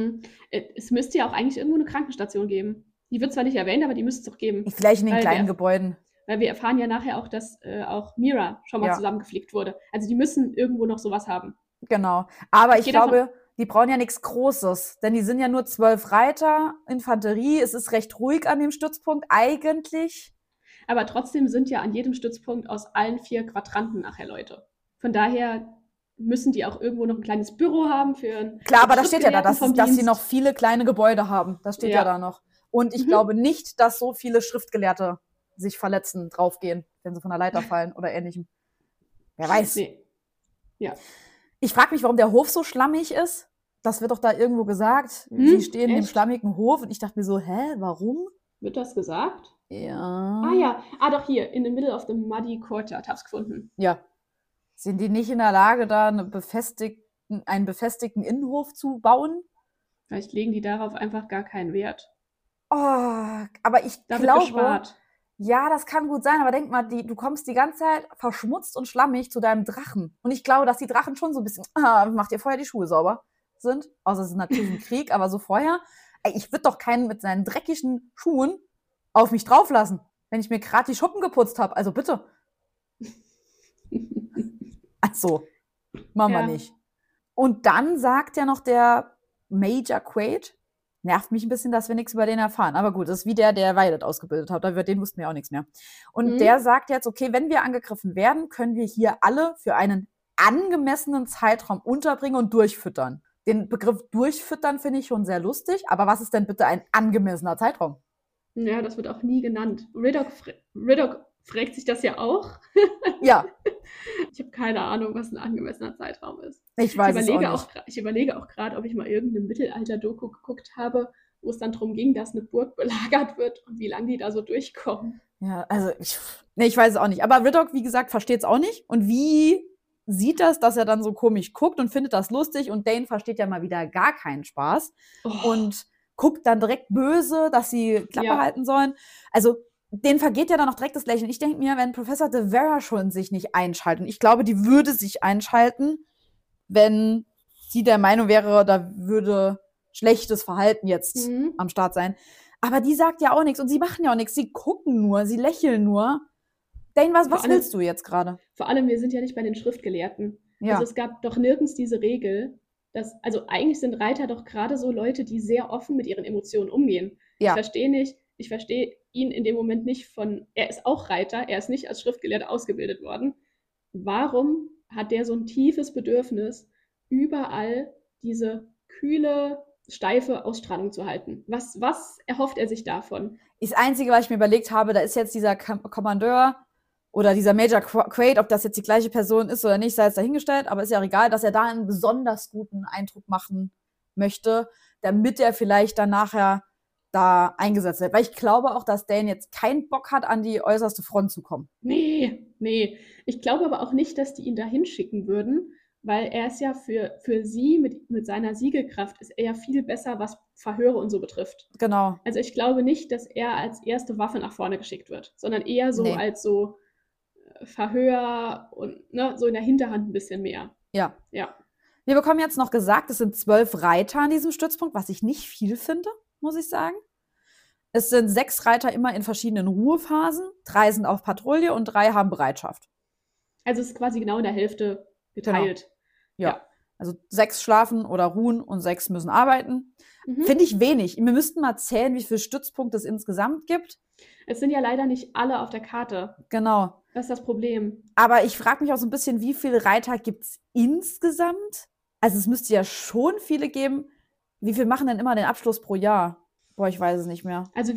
Es müsste ja auch eigentlich irgendwo eine Krankenstation geben. Die wird zwar nicht erwähnt, aber die müsste es doch geben. Vielleicht in den kleinen Gebäuden. Weil wir erfahren ja nachher auch, dass auch Mira schon mal zusammengeflickt wurde. Also die müssen irgendwo noch sowas haben. Genau. Aber ich glaube, die brauchen ja nichts Großes. Denn die sind ja nur 12 Reiter, Infanterie. Es ist recht ruhig an dem Stützpunkt eigentlich. Aber trotzdem sind ja an jedem Stützpunkt aus allen 4 Quadranten nachher Leute. Von daher müssen die auch irgendwo noch ein kleines Büro haben für Klar, aber da steht ja da, dass sie noch viele kleine Gebäude haben. Das steht ja da noch. Und ich glaube nicht, dass so viele Schriftgelehrte sich verletzen, draufgehen, wenn sie von der Leiter fallen oder ähnlichem. Wer weiß. Nee. Ja. Ich frage mich, warum der Hof so schlammig ist. Das wird doch da irgendwo gesagt. Sie stehen in dem schlammigen Hof und ich dachte mir so, warum? Wird das gesagt? Ja. Ah ja, doch hier, in the middle of the muddy courtyard, hab's gefunden. Ja. Sind die nicht in der Lage, da einen befestigten Innenhof zu bauen? Vielleicht legen die darauf einfach gar keinen Wert. Oh, aber ich Da wird glaube, gespart. ja, das kann gut sein, aber denk mal, du kommst die ganze Zeit verschmutzt und schlammig zu deinem Drachen. Und ich glaube, dass die Drachen schon so ein bisschen, macht ihr vorher die Schuhe sauber sind. Außer es ist natürlich ein Krieg, aber so vorher. Ey, ich würde doch keinen mit seinen dreckigen Schuhen auf mich drauf lassen, wenn ich mir gerade die Schuppen geputzt habe. Also bitte. Also, machen wir Ja. nicht. Und dann sagt ja noch der Major Quaid, nervt mich ein bisschen, dass wir nichts über den erfahren. Aber gut, das ist wie der Violet ausgebildet hat. Über den wussten wir auch nichts mehr. Und der sagt jetzt, okay, wenn wir angegriffen werden, können wir hier alle für einen angemessenen Zeitraum unterbringen und durchfüttern. Den Begriff durchfüttern finde ich schon sehr lustig, aber was ist denn bitte ein angemessener Zeitraum? Ja, das wird auch nie genannt. Riddock fragt sich das ja auch. Ja, Ich habe keine Ahnung, was ein angemessener Zeitraum ist. ich weiß es auch nicht. Ich überlege auch gerade, ob ich mal irgendeine Mittelalter-Doku geguckt habe, wo es dann darum ging, dass eine Burg belagert wird und wie lange die da so durchkommen. Ja, also ich weiß es auch nicht. Aber Riddock, wie gesagt, versteht es auch nicht. Und wie sieht das, dass er dann so komisch guckt und findet das lustig und Dane versteht ja mal wieder gar keinen Spaß und guckt dann direkt böse, dass sie Klappe halten sollen. Also denen vergeht ja dann auch direkt das Lächeln. Ich denke mir, wenn Professor de Vera schon sich nicht einschalten, ich glaube, die würde sich einschalten, wenn sie der Meinung wäre, da würde schlechtes Verhalten jetzt am Start sein. Aber die sagt ja auch nichts und sie machen ja auch nichts. Sie gucken nur, sie lächeln nur. Dane, was willst du jetzt gerade? Vor allem, wir sind ja nicht bei den Schriftgelehrten. Ja. Also es gab doch nirgends diese Regel, dass, also eigentlich sind Reiter doch gerade so Leute, die sehr offen mit ihren Emotionen umgehen. Ja. Ich verstehe ihn in dem Moment nicht er ist auch Reiter, er ist nicht als Schriftgelehrter ausgebildet worden. Warum hat der so ein tiefes Bedürfnis, überall diese kühle, steife Ausstrahlung zu halten? Was erhofft er sich davon? Das Einzige, was ich mir überlegt habe, da ist jetzt dieser Kommandeur oder dieser Major Quaid, ob das jetzt die gleiche Person ist oder nicht, sei jetzt dahingestellt, aber ist ja auch egal, dass er da einen besonders guten Eindruck machen möchte, damit er vielleicht dann nachher da eingesetzt wird. Weil ich glaube auch, dass Dane jetzt keinen Bock hat, an die äußerste Front zu kommen. Nee. Ich glaube aber auch nicht, dass die ihn da hinschicken würden, weil er ist ja für sie mit seiner Siegelkraft ist er ja viel besser, was Verhöre und so betrifft. Genau. Also ich glaube nicht, dass er als erste Waffe nach vorne geschickt wird, sondern eher so als so Verhör und so in der Hinterhand ein bisschen mehr. Ja. Wir bekommen jetzt noch gesagt, es sind 12 Reiter an diesem Stützpunkt, was ich nicht viel finde, muss ich sagen. Es sind 6 Reiter immer in verschiedenen Ruhephasen, 3 sind auf Patrouille und 3 haben Bereitschaft. Also es ist quasi genau in der Hälfte geteilt. Genau. Ja. Also 6 schlafen oder ruhen und 6 müssen arbeiten. Finde ich wenig. Wir müssten mal zählen, wie viele Stützpunkte es insgesamt gibt. Es sind ja leider nicht alle auf der Karte. Genau. Das ist das Problem. Aber ich frage mich auch so ein bisschen, wie viele Reiter gibt es insgesamt? Also es müsste ja schon viele geben. Wie viel machen denn immer den Abschluss pro Jahr? Boah, ich weiß es nicht mehr. Also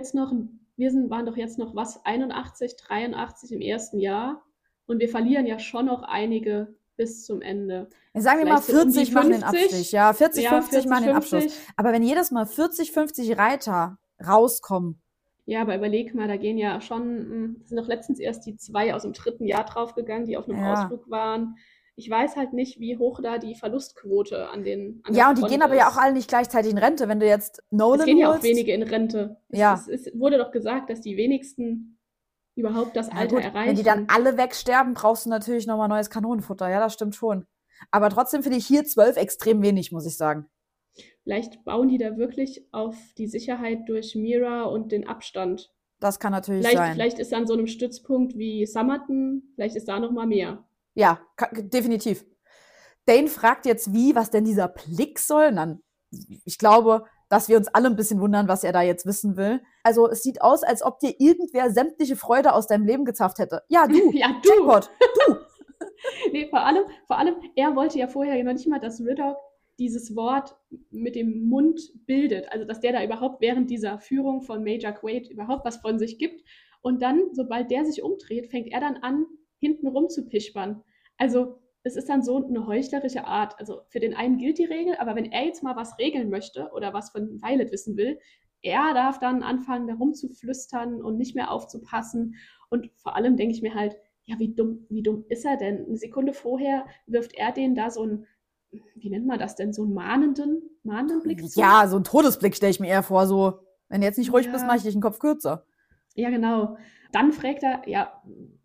waren doch jetzt noch 81, 83 im ersten Jahr. Und wir verlieren ja schon noch einige bis zum Ende. Sagen wir mal 40 machen den Abschluss. Ja, 40, 50 machen den Abschluss. Aber wenn jedes Mal 40, 50 Reiter rauskommen. Ja, aber überleg mal, da gehen ja schon, sind doch letztens erst die 2 aus dem 3. Jahr draufgegangen, die auf einem Ausflug waren. Ich weiß halt nicht, wie hoch da die Verlustquote an der und die gehen aber ja auch alle nicht gleichzeitig in Rente. Wenn du jetzt Nolan Es gehen ja auch wenige in Rente. Ja. Es wurde doch gesagt, dass die wenigsten überhaupt das Alter erreichen. Wenn die dann alle wegsterben, brauchst du natürlich nochmal neues Kanonenfutter. Ja, das stimmt schon. Aber trotzdem finde ich hier 12 extrem wenig, muss ich sagen. Vielleicht bauen die da wirklich auf die Sicherheit durch Mira und den Abstand. Das kann natürlich sein. Vielleicht ist an so einem Stützpunkt wie Summerton, vielleicht ist da noch mal mehr. Ja, definitiv. Dane fragt jetzt, was denn dieser Blick soll. Dann, ich glaube, dass wir uns alle ein bisschen wundern, was er da jetzt wissen will. Also es sieht aus, als ob dir irgendwer sämtliche Freude aus deinem Leben gezapft hätte. Ja, du. Ja, du. Jackpot, du. Nee, vor allem, er wollte ja vorher noch nicht mal, dass Riddock dieses Wort mit dem Mund bildet. Also, dass der da überhaupt während dieser Führung von Major Quaid überhaupt was von sich gibt. Und dann, sobald der sich umdreht, fängt er dann an, hinten rum zu pispern. Also, es ist dann so eine heuchlerische Art. Also, für den einen gilt die Regel, aber wenn er jetzt mal was regeln möchte oder was von Violet wissen will, er darf dann anfangen, da rumzuflüstern und nicht mehr aufzupassen. Und vor allem denke ich mir halt, ja, wie dumm ist er denn? Eine Sekunde vorher wirft er denen da so einen, wie nennt man das denn, so einen mahnenden Blick zu? Ja, so ein Todesblick stelle ich mir eher vor, so, wenn du jetzt nicht ruhig bist, mache ich Ja, dich den Kopf kürzer. ja, genau. Dann fragt er, ja,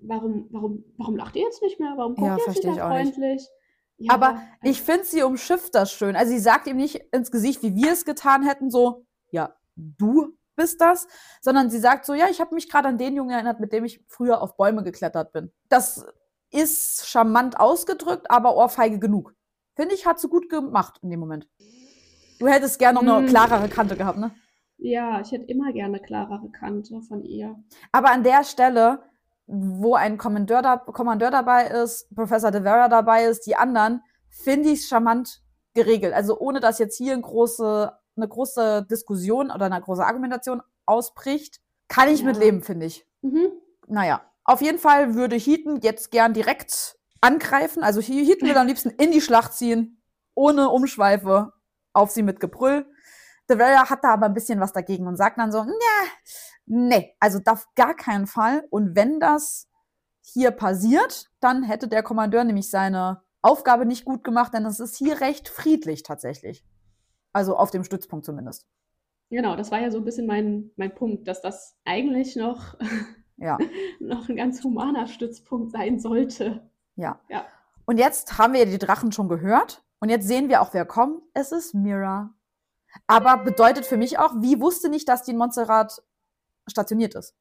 warum lacht ihr jetzt nicht mehr? Warum guckt Ja, ihr jetzt nicht verstehe ich mehr auch nicht. freundlich? Aber Ja, ich finde, sie umschifft das schön. Also sie sagt ihm nicht ins Gesicht, wie wir es getan hätten, so, ja, du bist das, sondern sie sagt so, ja, ich habe mich gerade an den Jungen erinnert, mit dem ich früher auf Bäume geklettert bin. Das ist charmant ausgedrückt, aber Ohrfeige genug. Finde ich, hat sie gut gemacht in dem Moment. Du hättest gerne noch eine klarere Kante gehabt, ne? ja, ich hätte immer gerne klarere Kante von ihr. Aber an der Stelle, wo ein Kommandeur dabei ist, Professor de Vera dabei ist, die anderen, finde ich es charmant geregelt. Also ohne dass jetzt hier eine große Diskussion oder eine große Argumentation ausbricht, kann ich Ja. mit leben, finde ich. Mhm. Naja, auf jeden Fall würde Heaton jetzt gern direkt angreifen. Also Heaton will am liebsten in die Schlacht ziehen, ohne Umschweife, auf sie mit Gebrüll. De Vera hat da aber ein bisschen was dagegen und sagt dann so, nee, also auf gar keinen Fall. Und wenn das hier passiert, dann hätte der Kommandeur nämlich seine Aufgabe nicht gut gemacht, denn es ist hier recht friedlich tatsächlich. Also auf dem Stützpunkt zumindest. Genau, das war ja so ein bisschen mein Punkt, dass das eigentlich noch, Ja, noch ein ganz humaner Stützpunkt sein sollte. ja. Ja. Und jetzt haben wir die Drachen schon gehört. Und jetzt sehen wir auch, wer kommt. Es ist Mira. Aber bedeutet für mich auch, wie wusste nicht, dass die in Montserrat stationiert ist.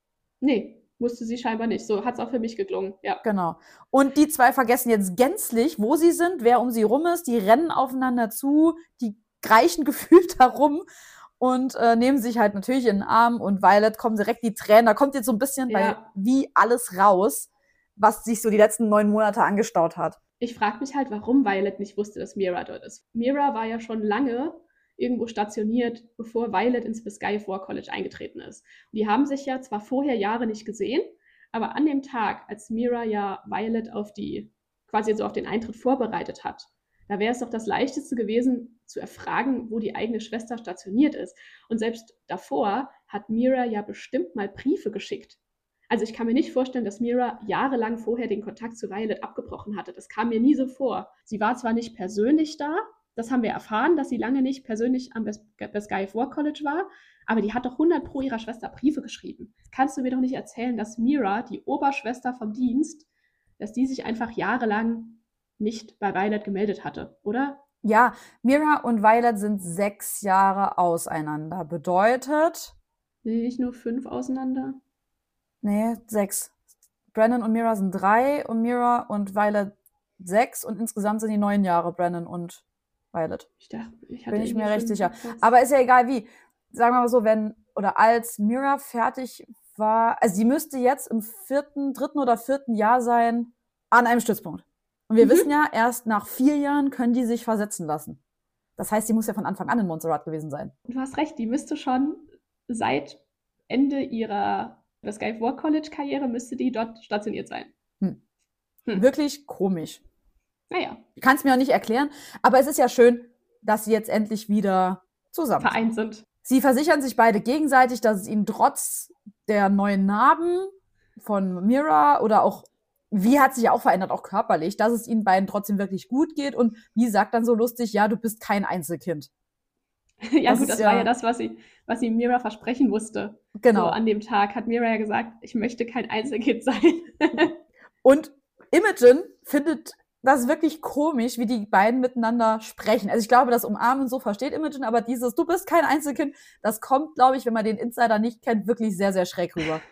Nee, wusste sie scheinbar nicht. So hat es auch für mich geklungen. Ja. Genau. Und die zwei vergessen jetzt gänzlich, wo sie sind, wer um sie rum ist. Die rennen aufeinander zu, die kreischen gefühlt herum und nehmen sich halt natürlich in den Arm. Und Violet kommen direkt die Tränen. Da kommt jetzt so ein bisschen bei wie alles raus, was sich so die letzten 9 Monate angestaut hat. Ich frage mich halt, warum Violet nicht wusste, dass Mira dort ist. Mira war ja schon lange irgendwo stationiert, bevor Violet ins Biscay War College eingetreten ist. Und die haben sich ja zwar vorher Jahre nicht gesehen, aber an dem Tag, als Mira ja Violet quasi so auf den Eintritt vorbereitet hat, da wäre es doch das Leichteste gewesen, zu erfragen, wo die eigene Schwester stationiert ist. Und selbst davor hat Mira ja bestimmt mal Briefe geschickt. Also ich kann mir nicht vorstellen, dass Mira jahrelang vorher den Kontakt zu Violet abgebrochen hatte. Das kam mir nie so vor. Sie war zwar nicht persönlich da, das haben wir erfahren, dass sie lange nicht persönlich am Biscay War College war, aber die hat doch 100 pro ihrer Schwester Briefe geschrieben. Kannst du mir doch nicht erzählen, dass Mira, die Oberschwester vom Dienst, dass die sich einfach jahrelang nicht bei Violet gemeldet hatte, oder? Ja, Mira und Violet sind 6 Jahre auseinander. Bedeutet, Nicht nur 5 auseinander? nee, 6. Brandon und Mira sind 3 und Mira und Violet 6 und insgesamt sind die 9 Jahre Brandon und Violet. Ich dachte, ich hatte Bin ich mir irgendwie recht 5 sicher. im Kopf. Aber ist ja egal wie. Sagen wir mal so, als Mira fertig war, also sie müsste jetzt im 3. oder 4. Jahr sein an einem Stützpunkt. Und wir wissen ja, erst nach 4 Jahren können die sich versetzen lassen. Das heißt, sie muss ja von Anfang an in Montserrat gewesen sein. Du hast recht, die müsste schon seit Ende ihrer Biscay War College Karriere müsste die dort stationiert sein. Wirklich komisch. Naja, Ich kann es mir auch nicht erklären, aber es ist ja schön, dass sie jetzt endlich wieder zusammen sind. vereint sind. Sie versichern sich beide gegenseitig, dass es ihnen trotz der neuen Narben von Mira oder auch, wie hat sich auch verändert, auch körperlich, dass es ihnen beiden trotzdem wirklich gut geht. Und wie sagt dann so lustig, ja, du bist kein Einzelkind. Ja Das gut, ist das war ja das, was sie Mira versprechen musste. Genau. So an dem Tag hat Mira ja gesagt, ich möchte kein Einzelkind sein. Und Imogen findet das wirklich komisch, wie die beiden miteinander sprechen. Also ich glaube, das Umarmen so versteht Imogen, aber dieses, du bist kein Einzelkind, das kommt, glaube ich, wenn man den Insider nicht kennt, wirklich sehr, sehr schräg rüber.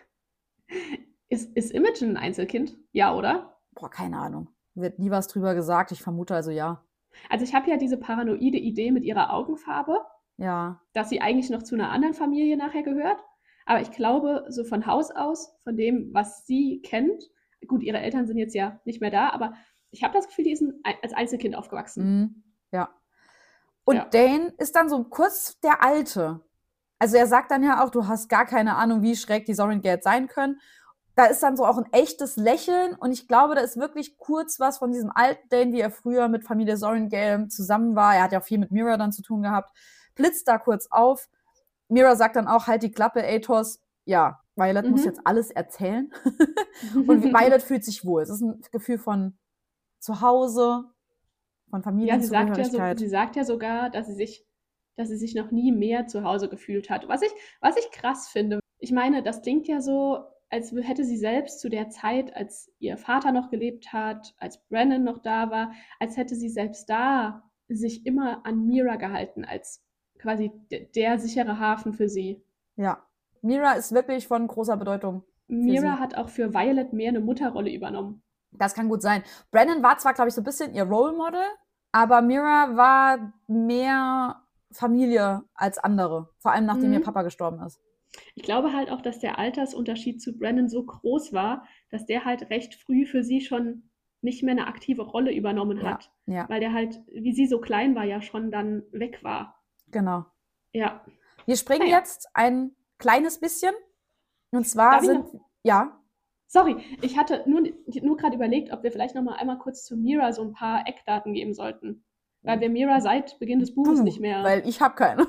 Ist Imogen ein Einzelkind? Ja, oder? Boah, keine Ahnung. Wird nie was drüber gesagt, ich vermute also ja. Also ich habe ja diese paranoide Idee mit ihrer Augenfarbe, Ja. dass sie eigentlich noch zu einer anderen Familie nachher gehört. Aber ich glaube, so von Haus aus, von dem, was sie kennt, gut, ihre Eltern sind jetzt ja nicht mehr da, aber ich habe das Gefühl, die ist als Einzelkind aufgewachsen. Ja. Und Ja. Dane ist dann so kurz der Alte. Also er sagt dann ja auch, du hast gar keine Ahnung, wie schräg die Sorrentgate sein können. Da ist dann so auch ein echtes Lächeln und ich glaube, da ist wirklich kurz was von diesem alten Dane, wie er früher mit Familie Sorrentgale zusammen war. Er hat ja auch viel mit Mira dann zu tun gehabt. Blitzt da kurz auf. Mira sagt dann auch, halt die Klappe, Athos. Ja, Violet muss jetzt alles erzählen. Und Violet fühlt sich wohl. Es ist ein Gefühl von Zuhause, von Familienzugehörigkeit. Sie sagt ja sogar, dass sie sich noch nie mehr zu Hause gefühlt hat. Was ich krass finde. Ich meine, das klingt ja so, als hätte sie selbst zu der Zeit, als ihr Vater noch gelebt hat, als Brennan noch da war, als hätte sie selbst da sich immer an Mira gehalten, als quasi der sichere Hafen für sie. Ja, Mira ist wirklich von großer Bedeutung. Mira hat auch für Violet mehr eine Mutterrolle übernommen. Das kann gut sein. Brennan war zwar, glaube ich, so ein bisschen ihr Role Model, aber Mira war mehr Familie als andere. Vor allem, nachdem ihr Papa gestorben ist. Ich glaube halt auch, dass der Altersunterschied zu Brennan so groß war, dass der halt recht früh für sie schon nicht mehr eine aktive Rolle übernommen hat. Ja. Weil der halt, wie sie so klein war, ja schon dann weg war. Genau. Ja. Wir springen jetzt ein kleines bisschen. Und zwar Sorry, ich hatte nur gerade überlegt, ob wir vielleicht noch mal einmal kurz zu Mira so ein paar Eckdaten geben sollten. Weil wir Mira seit Beginn des Buches nicht mehr... Weil ich habe keine.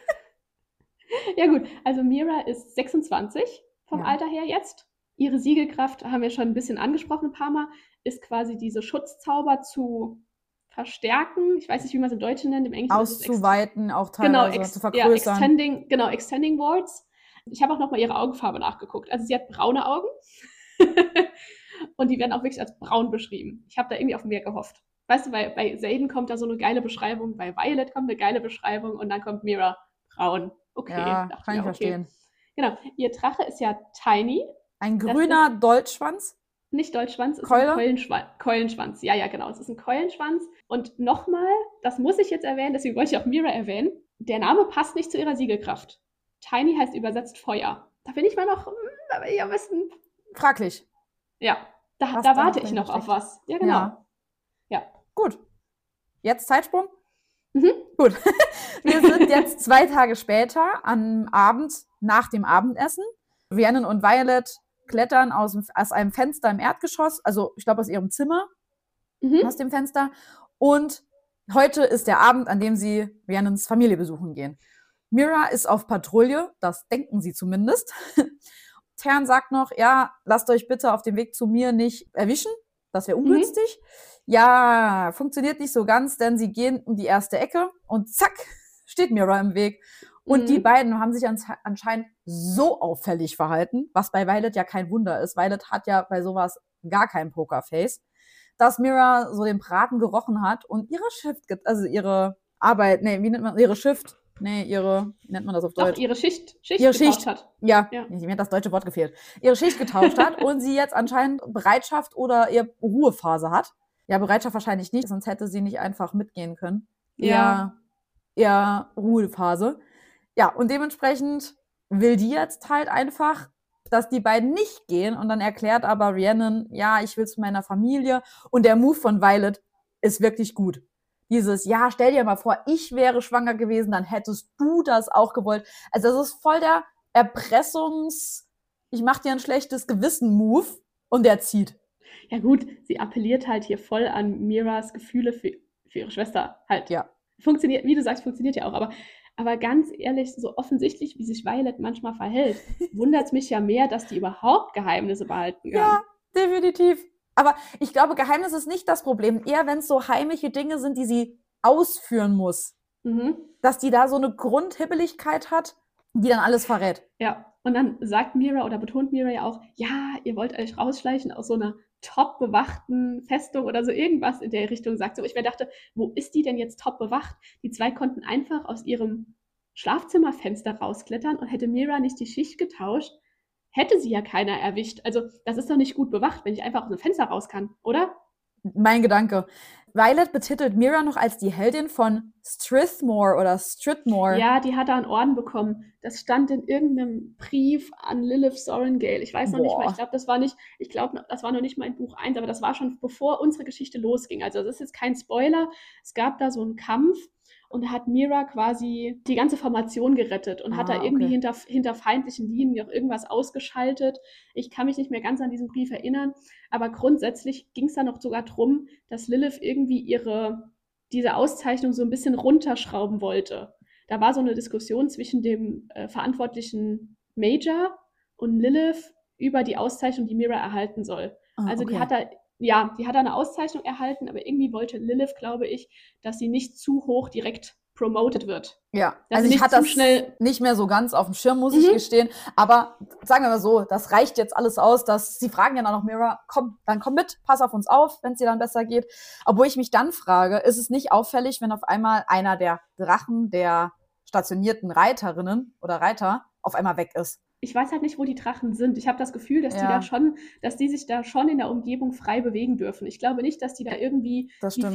Ja gut, also Mira ist 26 vom Alter her jetzt. Ihre Siegelkraft, haben wir schon ein bisschen angesprochen ein paar Mal, ist quasi diese Schutzzauber zu verstärken. Ich weiß nicht, wie man es im Deutschen nennt, im Englischen auszuweiten, auch teilweise zu vergrößern. Extending Wards. Ich habe auch noch mal ihre Augenfarbe nachgeguckt. Also sie hat braune Augen und die werden auch wirklich als braun beschrieben. Ich habe da irgendwie auf mehr gehofft. Weißt du, bei Xaden kommt da so eine geile Beschreibung, bei Violet kommt eine geile Beschreibung und dann kommt Mira braun. Okay, ja, kann ich verstehen. Genau, ihr Drache ist ja Tiny. Ein grüner Dolchschwanz. Nicht Dolchschwanz, es Keule? ist ein Keulenschwanz. Ja, genau, es ist ein Keulenschwanz. Und nochmal, das muss ich jetzt erwähnen, deswegen wollte ich auch Mira erwähnen, der Name passt nicht zu ihrer Siegelkraft. Tiny heißt übersetzt Feuer. Da bin ich mal noch, da will ich am besten... Fraglich. Ja, da warte ich noch auf was. Ja, genau. Ja. Gut. Jetzt Zeitsprung? Gut. Wir sind jetzt 2 Tage später am Abend nach dem Abendessen. Rhiannon und Violet klettern aus einem Fenster im Erdgeschoss, also ich glaube aus ihrem Zimmer, aus dem Fenster. Und heute ist der Abend, an dem sie Rhiannons Familie besuchen gehen. Mira ist auf Patrouille, das denken sie zumindest. Tern sagt noch, ja, lasst euch bitte auf dem Weg zu mir nicht erwischen, das wäre ungünstig. Ja, funktioniert nicht so ganz, denn sie gehen um die erste Ecke und zack, steht Mira im Weg. Und die beiden haben sich anscheinend so auffällig verhalten, was bei Violet ja kein Wunder ist. Violet hat ja bei sowas gar kein Pokerface, dass Mira so den Braten gerochen hat und ihre wie nennt man das auf Deutsch? Doch, ihre Schicht getauscht hat. Ja, mir hat das deutsche Wort gefehlt. Ihre Schicht getauscht hat und sie jetzt anscheinend Bereitschaft oder ihr Ruhephase hat. Ja, Bereitschaft wahrscheinlich nicht, sonst hätte sie nicht einfach mitgehen können. Eher Ruhephase. Ja, und dementsprechend will die jetzt halt einfach, dass die beiden nicht gehen und dann erklärt aber Rhiannon, ja, ich will zu meiner Familie und der Move von Violet ist wirklich gut. Dieses, ja, stell dir mal vor, ich wäre schwanger gewesen, dann hättest du das auch gewollt. Also das ist voll der ich mach dir ein schlechtes Gewissen-Move und der zieht. Ja gut, sie appelliert halt hier voll an Miras Gefühle für ihre Schwester halt. Ja. Funktioniert, wie du sagst, funktioniert ja auch, aber ganz ehrlich, so offensichtlich, wie sich Violet manchmal verhält, wundert es mich ja mehr, dass die überhaupt Geheimnisse behalten kann. Ja, definitiv. Aber ich glaube, Geheimnis ist nicht das Problem. Eher, wenn es so heimliche Dinge sind, die sie ausführen muss. Dass die da so eine Grundhibbeligkeit hat, die dann alles verrät. Ja, und dann sagt Mira oder betont Mira ja auch, ja, ihr wollt euch rausschleichen aus so einer top bewachten Festung oder so irgendwas in der Richtung, sagt sie. Ich mir dachte, wo ist die denn jetzt top bewacht? Die zwei konnten einfach aus ihrem Schlafzimmerfenster rausklettern und hätte Mira nicht die Schicht getauscht, hätte sie ja keiner erwischt. Also das ist doch nicht gut bewacht, wenn ich einfach aus dem Fenster raus kann, oder? Mein Gedanke. Violet betitelt Mira noch als die Heldin von Strathmore oder Strathmore. Ja, die hat da einen Orden bekommen. Das stand in irgendeinem Brief an Lilith Sorrengale. Ich weiß noch nicht mal, ich glaube, das war noch nicht mal in Buch 1, aber das war schon bevor unsere Geschichte losging. Also das ist jetzt kein Spoiler. Es gab da so einen Kampf und da hat Mira quasi die ganze Formation gerettet und hat da irgendwie hinter feindlichen Linien noch irgendwas ausgeschaltet. Ich kann mich nicht mehr ganz an diesen Brief erinnern, aber grundsätzlich ging es da noch sogar drum, dass Lilith irgendwie diese Auszeichnung so ein bisschen runterschrauben wollte. Da war so eine Diskussion zwischen dem verantwortlichen Major und Lilith über die Auszeichnung, die Mira erhalten soll. Also die hat da eine Auszeichnung erhalten, aber irgendwie wollte Lilith, glaube ich, dass sie nicht zu hoch direkt promoted wird. Ja, Dass also sie ich nicht hatte zu das schnell. nicht mehr so ganz auf dem Schirm, muss ich gestehen. Aber sagen wir mal so, das reicht jetzt alles aus, dass sie fragen ja dann noch Mira, komm mit, pass auf uns auf, wenn es dir dann besser geht. Obwohl ich mich dann frage, ist es nicht auffällig, wenn auf einmal einer der Drachen der stationierten Reiterinnen oder Reiter auf einmal weg ist? Ich weiß halt nicht, wo die Drachen sind. Ich habe das Gefühl, dass die sich da schon in der Umgebung frei bewegen dürfen. Ich glaube nicht, dass die da irgendwie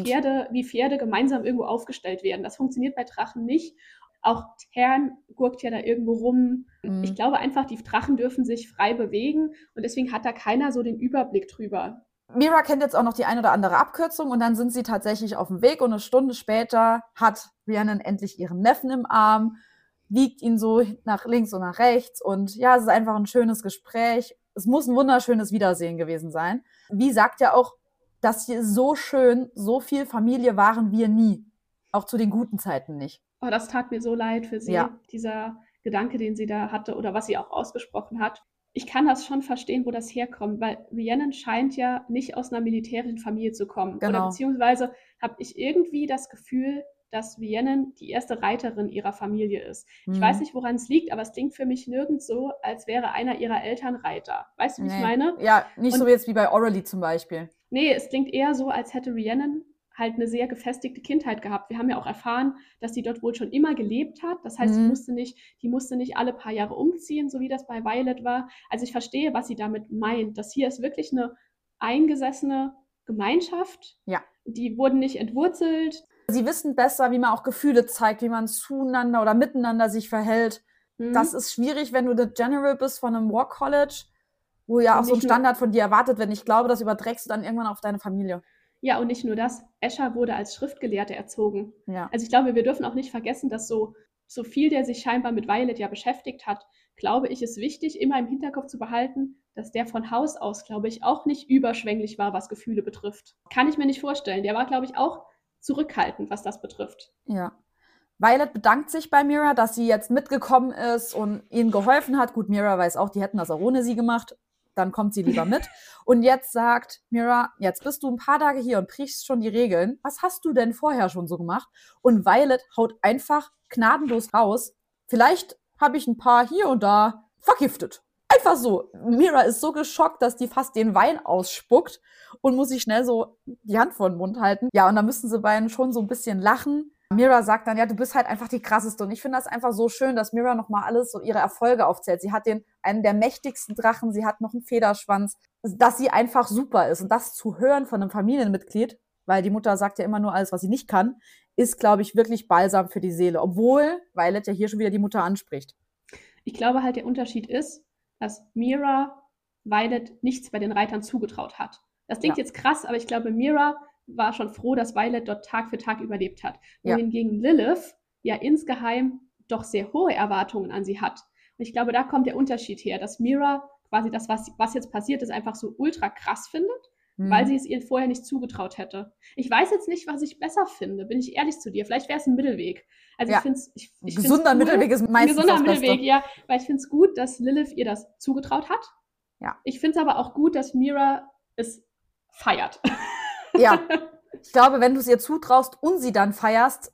wie Pferde gemeinsam irgendwo aufgestellt werden. Das funktioniert bei Drachen nicht. Auch Tern gurkt ja da irgendwo rum. Ich glaube einfach, die Drachen dürfen sich frei bewegen und deswegen hat da keiner so den Überblick drüber. Mira kennt jetzt auch noch die eine oder andere Abkürzung und dann sind sie tatsächlich auf dem Weg und eine Stunde später hat Rhiannon endlich ihren Neffen im Arm, wiegt ihn so nach links und nach rechts und ja, es ist einfach ein schönes Gespräch. Es muss ein wunderschönes Wiedersehen gewesen sein. Wie sagt ja auch, dass hier so schön, so viel Familie waren wir nie. Auch zu den guten Zeiten nicht. Oh, das tat mir so leid für sie, dieser Gedanke, den sie da hatte oder was sie auch ausgesprochen hat. Ich kann das schon verstehen, wo das herkommt, weil Rhiannon scheint ja nicht aus einer militärischen Familie zu kommen. Genau. Oder beziehungsweise habe ich irgendwie das Gefühl, dass Rhiannon die erste Reiterin ihrer Familie ist. Ich weiß nicht, woran es liegt, aber es klingt für mich nirgends so, als wäre einer ihrer Eltern Reiter. Weißt du, wie ich meine? Ja, nicht so jetzt wie bei Orally zum Beispiel. Nee, es klingt eher so, als hätte Rhiannon halt eine sehr gefestigte Kindheit gehabt. Wir haben ja auch erfahren, dass sie dort wohl schon immer gelebt hat. Das heißt, die musste nicht alle paar Jahre umziehen, so wie das bei Violet war. Also ich verstehe, was sie damit meint. Das hier ist wirklich eine eingesessene Gemeinschaft. Ja. Die wurden nicht entwurzelt. Sie wissen besser, wie man auch Gefühle zeigt, wie man zueinander oder miteinander sich verhält. Das ist schwierig, wenn du der General bist von einem War College, wo ja auch so ein Standard von dir erwartet wird. Ich glaube, das überträgst du dann irgendwann auf deine Familie. Ja, und nicht nur das. Escher wurde als Schriftgelehrte erzogen. Ja. Also ich glaube, wir dürfen auch nicht vergessen, dass so viel, der sich scheinbar mit Violet ja beschäftigt hat, glaube ich, ist wichtig, immer im Hinterkopf zu behalten, dass der von Haus aus, glaube ich, auch nicht überschwänglich war, was Gefühle betrifft. Kann ich mir nicht vorstellen. Der war, glaube ich, auch zurückhaltend, was das betrifft. Ja. Violet bedankt sich bei Mira, dass sie jetzt mitgekommen ist und ihnen geholfen hat. Gut, Mira weiß auch, die hätten das auch ohne sie gemacht. Dann kommt sie lieber mit. Und jetzt sagt Mira, jetzt bist du ein paar Tage hier und brichst schon die Regeln. Was hast du denn vorher schon so gemacht? Und Violet haut einfach gnadenlos raus. Vielleicht habe ich ein paar hier und da vergiftet. Einfach so. Mira ist so geschockt, dass die fast den Wein ausspuckt und muss sich schnell so die Hand vor den Mund halten. Ja, und da müssen sie beiden schon so ein bisschen lachen. Mira sagt dann, ja, du bist halt einfach die krasseste. Und ich finde das einfach so schön, dass Mira nochmal alles so ihre Erfolge aufzählt. Sie hat einen der mächtigsten Drachen, sie hat noch einen Federschwanz, dass sie einfach super ist. Und das zu hören von einem Familienmitglied, weil die Mutter sagt ja immer nur alles, was sie nicht kann, ist, glaube ich, wirklich balsam für die Seele. Obwohl Violet ja hier schon wieder die Mutter anspricht. Ich glaube halt, der Unterschied ist, dass Mira Violet nichts bei den Reitern zugetraut hat. Das klingt jetzt krass, aber ich glaube, Mira war schon froh, dass Violet dort Tag für Tag überlebt hat. Wohingegen Lilith ja insgeheim doch sehr hohe Erwartungen an sie hat. Und ich glaube, da kommt der Unterschied her, dass Mira quasi das, was jetzt passiert ist, einfach so ultra krass findet, weil sie es ihr vorher nicht zugetraut hätte. Ich weiß jetzt nicht, was ich besser finde, bin ich ehrlich zu dir. Vielleicht wäre es ein Mittelweg. Also ich finde es gesunder Mittelweg ist meistens ein gesunder das Mittelweg, Beste. ja, weil ich finde es gut, dass Lilith ihr das zugetraut hat. Ja. Ich finde es aber auch gut, dass Mira es feiert. Ja, ich glaube, wenn du es ihr zutraust und sie dann feierst,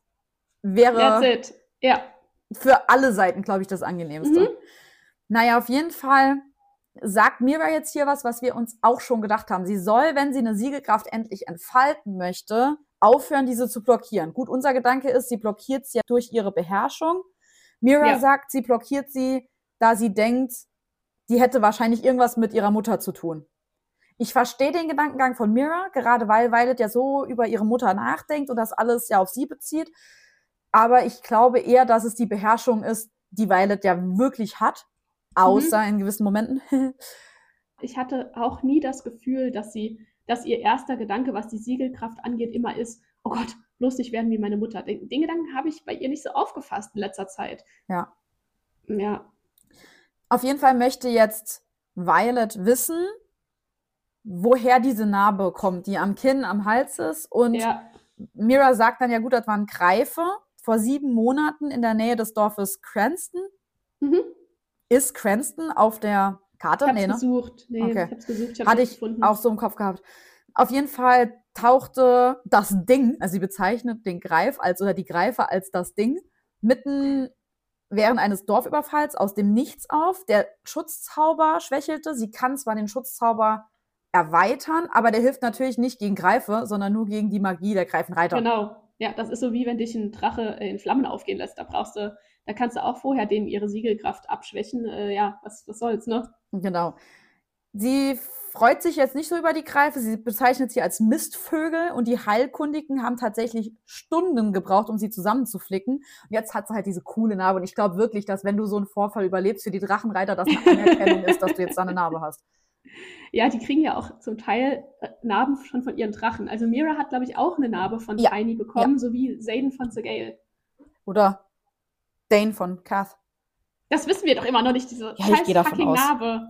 wäre für alle Seiten, glaube ich, das Angenehmste. Naja, auf jeden Fall sagt Mira jetzt hier was wir uns auch schon gedacht haben. Sie soll, wenn sie eine Siegelkraft endlich entfalten möchte, aufhören, diese zu blockieren. Gut, unser Gedanke ist, sie blockiert sie ja durch ihre Beherrschung. Mira sagt, sie blockiert sie, da sie denkt, die hätte wahrscheinlich irgendwas mit ihrer Mutter zu tun. Ich verstehe den Gedankengang von Mira, gerade weil Violet ja so über ihre Mutter nachdenkt und das alles ja auf sie bezieht. Aber ich glaube eher, dass es die Beherrschung ist, die Violet ja wirklich hat, außer in gewissen Momenten. Ich hatte auch nie das Gefühl, dass ihr erster Gedanke, was die Siegelkraft angeht, immer ist, oh Gott, bloß nicht werden wie meine Mutter. Den Gedanken habe ich bei ihr nicht so aufgefasst in letzter Zeit. Ja. Ja. Auf jeden Fall möchte jetzt Violet wissen, woher diese Narbe kommt, die am Kinn, am Hals ist. Und Mira sagt dann, ja gut, das waren Greife vor 7 Monaten in der Nähe des Dorfes Cranston. Ist Cranston auf der Karte? Ich habe Nee, es ne? gesucht. Nee, Okay. ich habe es gesucht. Ich habe Hatte es ich gefunden. auch so im Kopf gehabt. Auf jeden Fall tauchte das Ding, also sie bezeichnet den Greif oder die Greifer als das Ding, mitten während eines Dorfüberfalls aus dem Nichts auf. Der Schutzzauber schwächelte. Sie kann zwar den Schutzzauber erweitern, aber der hilft natürlich nicht gegen Greife, sondern nur gegen die Magie der Greifenreiter. Genau. Ja, das ist so wie wenn dich ein Drache in Flammen aufgehen lässt. Da kannst du auch vorher denen ihre Siegelkraft abschwächen. Ja, was soll's, ne? Genau. Sie freut sich jetzt nicht so über die Greife. Sie bezeichnet sie als Mistvögel und die Heilkundigen haben tatsächlich Stunden gebraucht, um sie zusammenzuflicken. Und jetzt hat sie halt diese coole Narbe. Und ich glaube wirklich, dass wenn du so einen Vorfall überlebst für die Drachenreiter, das eine Anerkennung ist, dass du jetzt da eine Narbe hast. Ja, die kriegen ja auch zum Teil Narben schon von ihren Drachen. Also Mira hat, glaube ich, auch eine Narbe von Ja. Tiny bekommen, sowie Xaden von Segale. Oder Dane von Cath. Das wissen wir doch immer noch nicht, diese Ja, ich gehe davon fucking aus. Narbe.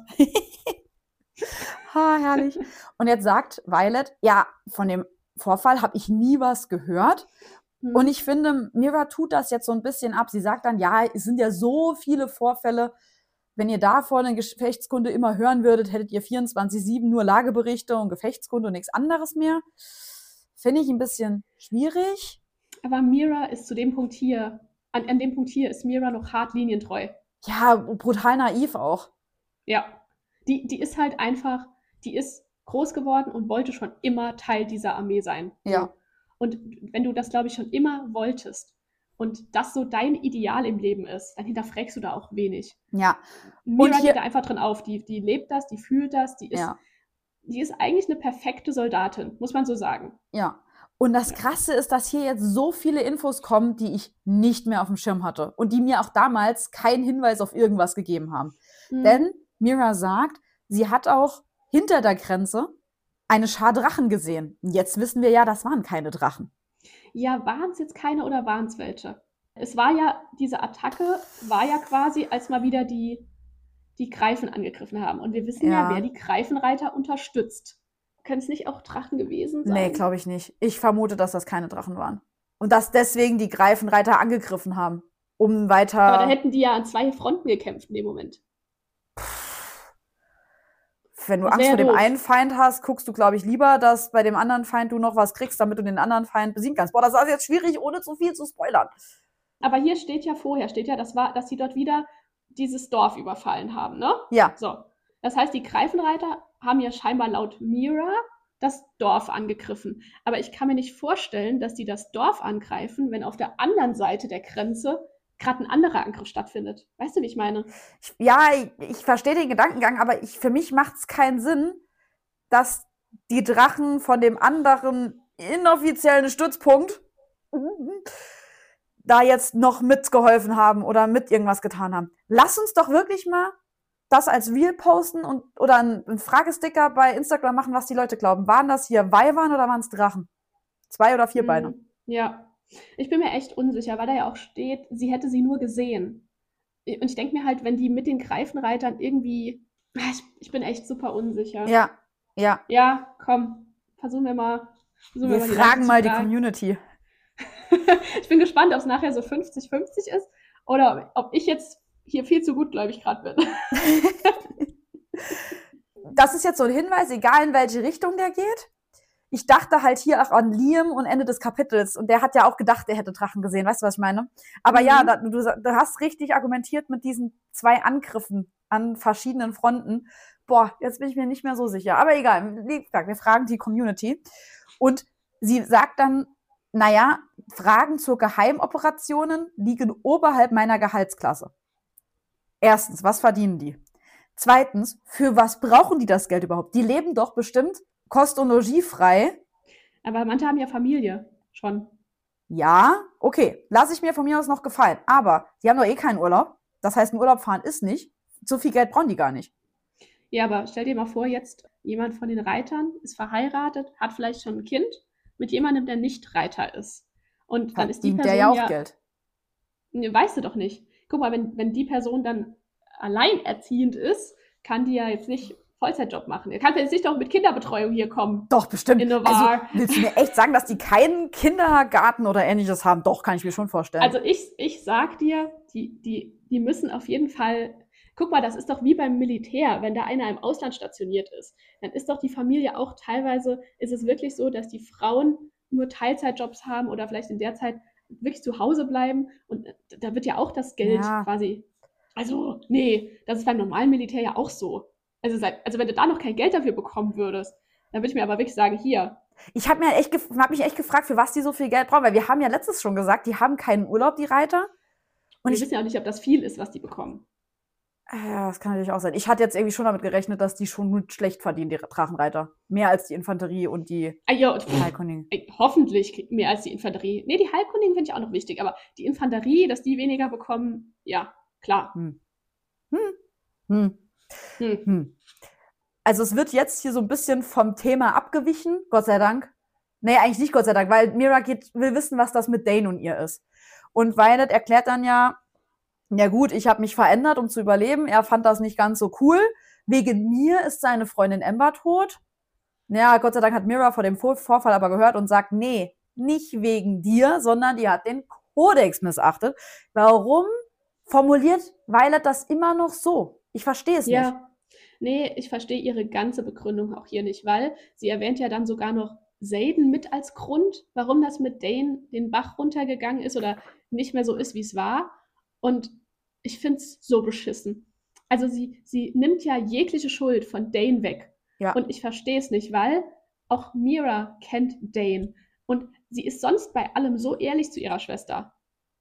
Ha, herrlich. Und jetzt sagt Violet, ja, von dem Vorfall habe ich nie was gehört. Und ich finde, Mira tut das jetzt so ein bisschen ab. Sie sagt dann, ja, es sind ja so viele Vorfälle. Wenn ihr davor eine Gefechtskunde immer hören würdet, hättet ihr 24/7 nur Lageberichte und Gefechtskunde und nichts anderes mehr. Finde ich ein bisschen schwierig. Aber Mira ist zu dem Punkt hier, an dem Punkt hier ist Mira noch hart linientreu. Ja, brutal naiv auch. Ja, die ist halt einfach, die ist groß geworden und wollte schon immer Teil dieser Armee sein. Ja. Und wenn du das, glaube ich, schon immer wolltest und das so dein Ideal im Leben ist, dann hinterfragst du da auch wenig. Ja. Mira hier- geht da einfach drin auf. Die lebt das, die fühlt das, die ist eigentlich eine perfekte Soldatin, muss man so sagen. Ja. Und das Krasse ist, dass hier jetzt so viele Infos kommen, die ich nicht mehr auf dem Schirm hatte und die mir auch damals keinen Hinweis auf irgendwas gegeben haben. Denn Mira sagt, sie hat auch hinter der Grenze eine Schar Drachen gesehen. Und jetzt wissen wir ja, das waren keine Drachen. Ja, waren es jetzt keine oder waren es welche? Es war ja, diese Attacke war ja quasi, als mal wieder die Greifen angegriffen haben. Und wir wissen ja, wer die Greifenreiter unterstützt. Können es nicht auch Drachen gewesen sein? Nee, glaube ich nicht. Ich vermute, dass das keine Drachen waren. Und dass deswegen die Greifenreiter angegriffen haben, um weiter... Aber da hätten die ja an 2 Fronten gekämpft in dem Moment. Wenn du Angst vor dem einen Feind hast, guckst du, glaube ich, lieber, dass bei dem anderen Feind du noch was kriegst, damit du den anderen Feind besiegen kannst. Boah, das ist jetzt schwierig, ohne zu viel zu spoilern. Aber hier steht ja, dass sie dort wieder dieses Dorf überfallen haben, ne? Ja. So. Das heißt, die Greifenreiter haben ja scheinbar laut Mira das Dorf angegriffen. Aber ich kann mir nicht vorstellen, dass die das Dorf angreifen, wenn auf der anderen Seite der Grenze gerade ein anderer Angriff stattfindet. Weißt du, wie ich meine? Ich verstehe den Gedankengang, aber für mich macht es keinen Sinn, dass die Drachen von dem anderen inoffiziellen Stützpunkt da jetzt noch mitgeholfen haben oder mit irgendwas getan haben. Lass uns doch wirklich mal das als Reel posten oder einen Fragesticker bei Instagram machen, was die Leute glauben. Waren das hier Weibern oder waren es Drachen? 2 oder 4 Beine? Ja. Ich bin mir echt unsicher, weil da ja auch steht, sie hätte sie nur gesehen. Und ich denke mir halt, wenn die mit den Greifenreitern irgendwie... Ich bin echt super unsicher. Ja. Ja, komm, versuchen wir mal. Wir fragen mal die Community. Ich bin gespannt, ob es nachher so 50-50 ist oder ob ich jetzt hier viel zu gutgläubig gerade bin. Das ist jetzt so ein Hinweis, egal in welche Richtung der geht. Ich dachte halt hier auch an Liam und Ende des Kapitels. Und der hat ja auch gedacht, er hätte Drachen gesehen. Weißt du, was ich meine? Aber ja, du hast richtig argumentiert mit diesen 2 Angriffen an verschiedenen Fronten. Boah, jetzt bin ich mir nicht mehr so sicher. Aber egal, wir fragen die Community. Und sie sagt dann, naja, Fragen zu Geheimoperationen liegen oberhalb meiner Gehaltsklasse. Erstens, was verdienen die? Zweitens, für was brauchen die das Geld überhaupt? Die leben doch bestimmt Kost- und Logis frei. Aber manche haben ja Familie schon. Ja, okay. Lass ich mir von mir aus noch gefallen. Aber die haben doch eh keinen Urlaub. Das heißt, ein Urlaub fahren ist nicht. So viel Geld brauchen die gar nicht. Ja, aber stell dir mal vor, jetzt jemand von den Reitern ist verheiratet, hat vielleicht schon ein Kind mit jemandem, der nicht Reiter ist. Und dann ist die Person der ja auch Geld. Weißt du doch nicht. Guck mal, wenn die Person dann alleinerziehend ist, kann die ja jetzt nicht Vollzeitjob machen. Er kann jetzt nicht doch mit Kinderbetreuung hier kommen. Doch, bestimmt. In Also, willst du mir echt sagen, dass die keinen Kindergarten oder Ähnliches haben? Doch, kann ich mir schon vorstellen. Also ich sag dir, die müssen auf jeden Fall... Guck mal, das ist doch wie beim Militär, wenn da einer im Ausland stationiert ist. Dann ist doch die Familie auch teilweise, ist es wirklich so, dass die Frauen nur Teilzeitjobs haben oder vielleicht in der Zeit wirklich zu Hause bleiben. Und da wird ja auch das Geld Ja. quasi. Also, nee, das ist beim normalen Militär ja auch so. Also wenn du da noch kein Geld dafür bekommen würdest, dann würde ich mir aber wirklich sagen, hier. Ich habe mich echt gefragt, für was die so viel Geld brauchen, weil wir haben ja letztes schon gesagt, die haben keinen Urlaub, die Reiter. Und wir wissen ja auch nicht, ob das viel ist, was die bekommen. Ja, das kann natürlich auch sein. Ich hatte jetzt irgendwie schon damit gerechnet, dass die schon gut schlecht verdienen, die Drachenreiter. Mehr als die Infanterie und die Heilkundigen. Hoffentlich mehr als die Infanterie. Nee, die Heilkundigen finde ich auch noch wichtig, aber die Infanterie, dass die weniger bekommen, ja, klar. Also es wird jetzt hier so ein bisschen vom Thema abgewichen, Gott sei Dank. Nee, eigentlich nicht Gott sei Dank, weil Mira will wissen, was das mit Dane und ihr ist. Und Violet erklärt dann ja gut, ich habe mich verändert, um zu überleben. Er fand das nicht ganz so cool. Wegen mir ist seine Freundin Amber tot. Ja, Gott sei Dank hat Mira vor dem Vorfall aber gehört und sagt, nee, nicht wegen dir, sondern die hat den Kodex missachtet. Warum formuliert Violet das immer noch so? Ich verstehe es nicht. Nee, ich verstehe ihre ganze Begründung auch hier nicht, weil sie erwähnt ja dann sogar noch Xaden mit als Grund, warum das mit Dane den Bach runtergegangen ist oder nicht mehr so ist, wie es war. Und ich finde es so beschissen. Also sie nimmt ja jegliche Schuld von Dane weg. Ja. Und ich verstehe es nicht, weil auch Mira kennt Dane. Und sie ist sonst bei allem so ehrlich zu ihrer Schwester.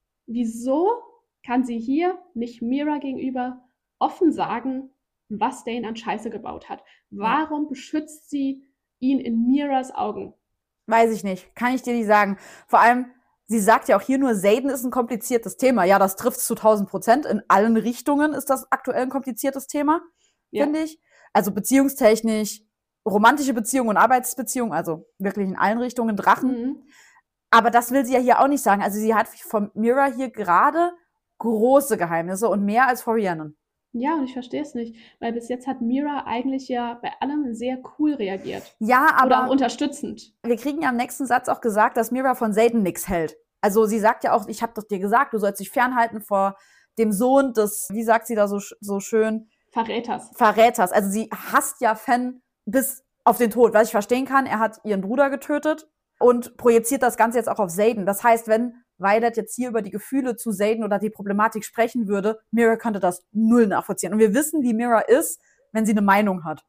Wieso kann sie hier nicht Mira gegenüber offen sagen, was Dane an Scheiße gebaut hat? Warum beschützt sie ihn in Miras Augen? Weiß ich nicht. Kann ich dir nicht sagen. Vor allem, sie sagt ja auch hier nur, Xaden ist ein kompliziertes Thema. Ja, das trifft zu 1000%. In allen Richtungen ist das aktuell ein kompliziertes Thema, finde ich. Also beziehungstechnisch, romantische Beziehungen und Arbeitsbeziehungen, also wirklich in allen Richtungen Drachen. Aber das will sie ja hier auch nicht sagen. Also sie hat von Mira hier gerade große Geheimnisse und mehr als vor Rhiannon. Ja, und ich verstehe es nicht, weil bis jetzt hat Mira eigentlich ja bei allem sehr cool reagiert. Ja, aber oder auch unterstützend. Wir kriegen ja im nächsten Satz auch gesagt, dass Mira von Xaden nichts hält. Also sie sagt ja auch, ich habe doch dir gesagt, du sollst dich fernhalten vor dem Sohn des, wie sagt sie da so schön? Verräters. Also sie hasst ja Fen bis auf den Tod, was ich verstehen kann. Er hat ihren Bruder getötet und projiziert das Ganze jetzt auch auf Xaden. Das heißt, wenn Violet jetzt hier über die Gefühle zu Xaden oder die Problematik sprechen würde, Mira könnte das null nachvollziehen. Und wir wissen, wie Mira ist, wenn sie eine Meinung hat.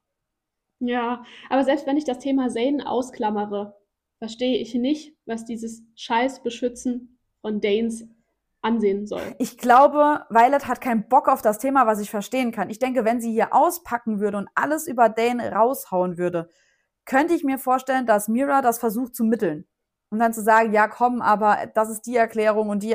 Ja, aber selbst wenn ich das Thema Xaden ausklammere, verstehe ich nicht, was dieses Scheiß-Beschützen von Danes ansehen soll. Ich glaube, Violet hat keinen Bock auf das Thema, was ich verstehen kann. Ich denke, wenn sie hier auspacken würde und alles über Dane raushauen würde, könnte ich mir vorstellen, dass Mira das versucht zu mitteln. Und dann zu sagen, ja komm, aber das ist die Erklärung und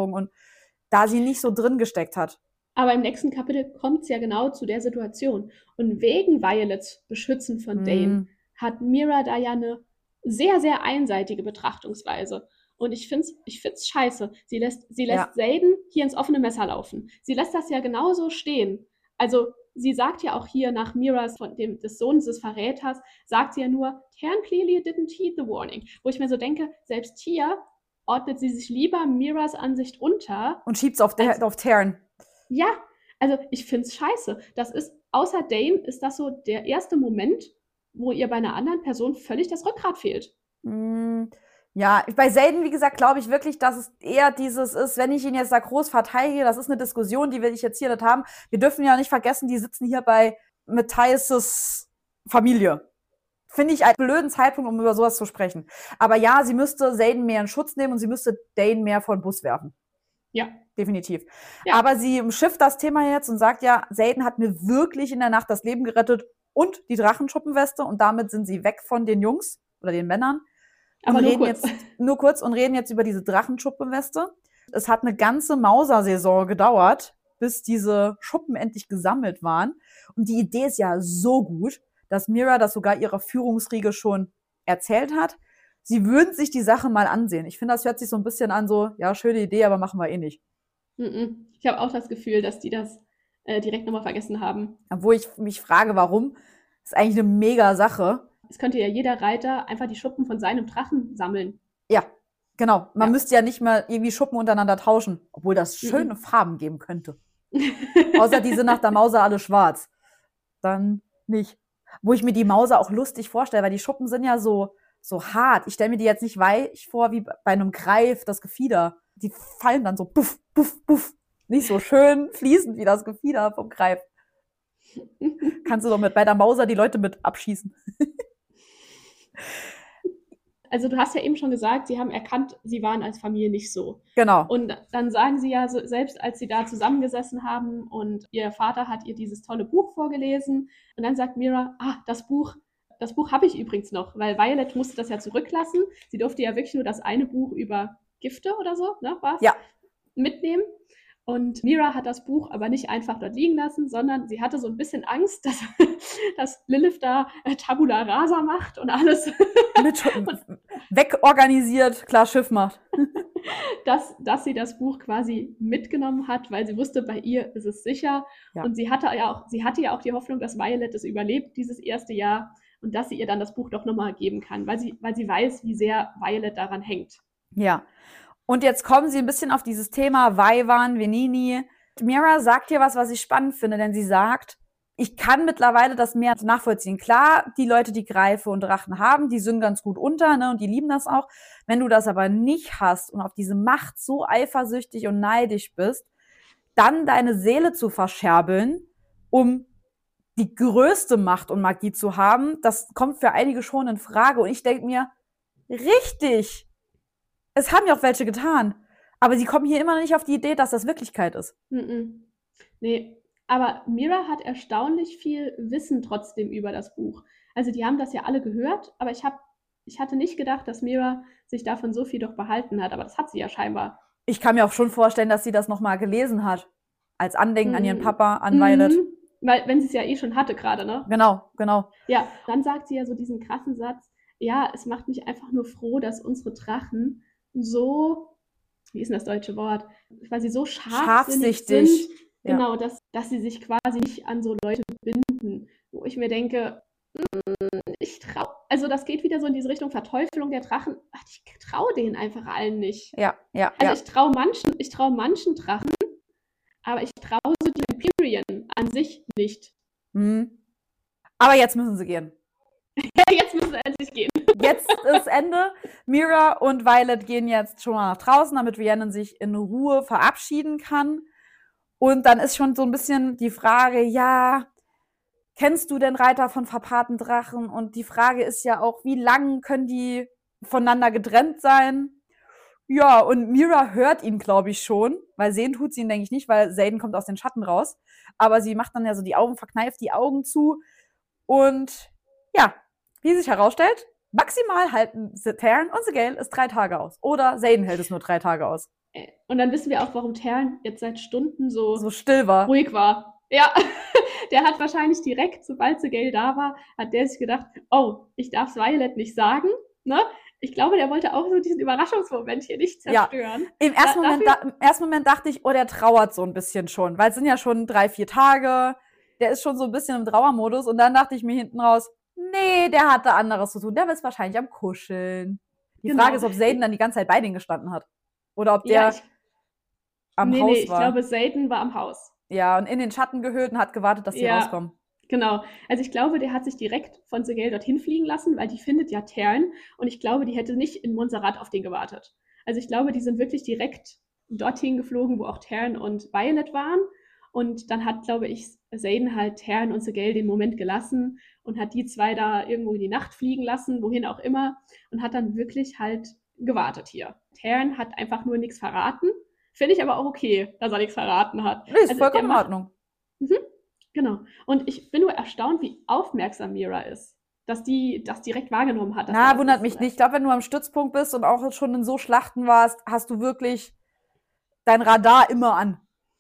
da sie nicht so drin gesteckt hat. Aber im nächsten Kapitel kommt es ja genau zu der Situation. Und wegen Violets Beschützen von Dane hat Mira da ja eine sehr, sehr einseitige Betrachtungsweise. Und ich find's scheiße. Sie lässt Xaden hier ins offene Messer laufen. Sie lässt das ja genauso stehen. Also sie sagt ja auch hier nach Miras, des Sohnes des Verräters, sagt sie ja nur, Taryn clearly didn't heed the warning. Wo ich mir so denke, selbst hier ordnet sie sich lieber Miras Ansicht unter. Und schiebt's auf Taryn. Ja, also ich find's scheiße. Das ist, außer Dane, ist das so der erste Moment, wo ihr bei einer anderen Person völlig das Rückgrat fehlt. Ja, bei Xaden, wie gesagt, glaube ich wirklich, dass es eher dieses ist, wenn ich ihn jetzt da groß verteidige, das ist eine Diskussion, die will ich jetzt hier nicht haben. Wir dürfen ja nicht vergessen, die sitzen hier bei Matthias' Familie. Finde ich einen blöden Zeitpunkt, um über sowas zu sprechen. Aber ja, sie müsste Xaden mehr in Schutz nehmen und sie müsste Dane mehr vor den Bus werfen. Ja. Definitiv. Ja. Aber sie umschifft das Thema jetzt und sagt ja, Xaden hat mir wirklich in der Nacht das Leben gerettet und die Drachenschuppenweste und damit sind sie weg von den Jungs oder den Männern. Aber nur kurz und reden jetzt über diese Drachenschuppenweste. Es hat eine ganze Mauser-Saison gedauert, bis diese Schuppen endlich gesammelt waren. Und die Idee ist ja so gut, dass Mira das sogar ihrer Führungsriege schon erzählt hat. Sie würden sich die Sache mal ansehen. Ich finde, das hört sich so ein bisschen an so, ja, schöne Idee, aber machen wir eh nicht. Ich habe auch das Gefühl, dass die das direkt nochmal vergessen haben. Obwohl ich mich frage, warum. Das ist eigentlich eine mega Sache. Es könnte ja jeder Reiter einfach die Schuppen von seinem Drachen sammeln. Ja, genau. Man müsste ja nicht mal irgendwie Schuppen untereinander tauschen, obwohl das schöne Farben geben könnte. Außer die sind nach der Mauser alle schwarz. Dann nicht. Wo ich mir die Mauser auch lustig vorstelle, weil die Schuppen sind ja so hart. Ich stelle mir die jetzt nicht weich vor, wie bei einem Greif, das Gefieder. Die fallen dann so puff, puff, puff. Nicht so schön fließend wie das Gefieder vom Greif. Kannst du doch bei der Mauser die Leute mit abschießen. Also du hast ja eben schon gesagt, sie haben erkannt, sie waren als Familie nicht so. Genau. Und dann sagen sie ja, so, selbst als sie da zusammengesessen haben und ihr Vater hat ihr dieses tolle Buch vorgelesen und dann sagt Mira, das Buch habe ich übrigens noch, weil Violet musste das ja zurücklassen. Sie durfte ja wirklich nur das eine Buch über Gifte oder so, ne, was? Ja. Mitnehmen. Und Mira hat das Buch aber nicht einfach dort liegen lassen, sondern sie hatte so ein bisschen Angst, dass Lilith da Tabula Rasa macht und alles wegorganisiert, klar Schiff macht. dass sie das Buch quasi mitgenommen hat, weil sie wusste, bei ihr ist es sicher. Ja. Und sie hatte ja auch die Hoffnung, dass Violet es überlebt, dieses erste Jahr, und dass sie ihr dann das Buch doch nochmal geben kann, weil sie weiß, wie sehr Violet daran hängt. Ja. Und jetzt kommen sie ein bisschen auf dieses Thema Vaivan, Venini. Mira sagt hier was ich spannend finde, denn sie sagt, ich kann mittlerweile das mehr nachvollziehen. Klar, die Leute, die Greife und Drachen haben, die sind ganz gut unter, ne, und die lieben das auch. Wenn du das aber nicht hast und auf diese Macht so eifersüchtig und neidisch bist, dann deine Seele zu verscherbeln, um die größte Macht und Magie zu haben, das kommt für einige schon in Frage. Und ich denke mir, richtig, es haben ja auch welche getan. Aber sie kommen hier immer noch nicht auf die Idee, dass das Wirklichkeit ist. Nee, aber Mira hat erstaunlich viel Wissen trotzdem über das Buch. Also die haben das ja alle gehört, aber ich hatte nicht gedacht, dass Mira sich davon so viel doch behalten hat. Aber das hat sie ja scheinbar. Ich kann mir auch schon vorstellen, dass sie das nochmal gelesen hat. Als Andenken an ihren Papa, an Violet. Weil, wenn sie es ja eh schon hatte gerade, ne? Genau. Ja, dann sagt sie ja so diesen krassen Satz, ja, es macht mich einfach nur froh, dass unsere Drachen so, wie ist denn das deutsche Wort, quasi so scharfsinnig sind, ja. Genau, dass sie sich quasi nicht an so Leute binden, wo ich mir denke, also das geht wieder so in diese Richtung Verteufelung der Drachen, ich traue denen einfach allen nicht. Ja. Also ich traue manchen Drachen, aber ich traue so die Empyrean an sich nicht. Aber jetzt müssen sie gehen. Jetzt müssen sie endlich gehen. Jetzt ist Ende. Mira und Violet gehen jetzt schon mal nach draußen, damit Rhiannon sich in Ruhe verabschieden kann. Und dann ist schon so ein bisschen die Frage, ja, kennst du denn Reiter von verpaarten Drachen? Und die Frage ist ja auch, wie lang können die voneinander getrennt sein? Ja, und Mira hört ihn, glaube ich, schon, weil sehen tut sie ihn, denke ich, nicht, weil Xaden kommt aus den Schatten raus. Aber sie macht dann ja so die Augen, verkneift die Augen zu. Und ja, wie sich herausstellt, maximal halten Tairn und Sgaeyl es 3 Tage aus. Oder Xaden hält es nur 3 Tage aus. Und dann wissen wir auch, warum Tairn jetzt seit Stunden so still war. Ruhig war. Ja, der hat wahrscheinlich direkt, sobald Sgaeyl da war, hat der sich gedacht, oh, ich darf es Violet nicht sagen, ne? Ich glaube, der wollte auch so diesen Überraschungsmoment hier nicht zerstören. Ja. Im ersten Moment dachte ich, der trauert so ein bisschen schon, weil es sind ja schon 3-4 Tage, der ist schon so ein bisschen im Trauermodus und dann dachte ich mir hinten raus, nee, der hatte anderes zu tun, der ist wahrscheinlich am Kuscheln. Die Frage ist, ob Xaden dann die ganze Zeit bei denen gestanden hat. Oder ob der am Haus war. Nee, ich glaube, Xaden war am Haus. Ja, und in den Schatten gehüllt und hat gewartet, dass die rauskommen. Genau. Also ich glaube, der hat sich direkt von Sgaeyl dorthin fliegen lassen, weil die findet ja Tairn und ich glaube, die hätte nicht in Montserrat auf den gewartet. Also ich glaube, die sind wirklich direkt dorthin geflogen, wo auch Tairn und Violet waren und dann hat, glaube ich, Xaden halt Tairn und Sgaeyl den Moment gelassen und hat die 2 da irgendwo in die Nacht fliegen lassen, wohin auch immer und hat dann wirklich halt gewartet hier. Tairn hat einfach nur nichts verraten. Finde ich aber auch okay, dass er nichts verraten hat. Nee, ist vollkommen in Ordnung. Genau. Und ich bin nur erstaunt, wie aufmerksam Mira ist, dass die das direkt wahrgenommen hat. Na, wundert mich nicht. Ich glaube, wenn du am Stützpunkt bist und auch schon in so Schlachten warst, hast du wirklich dein Radar immer an.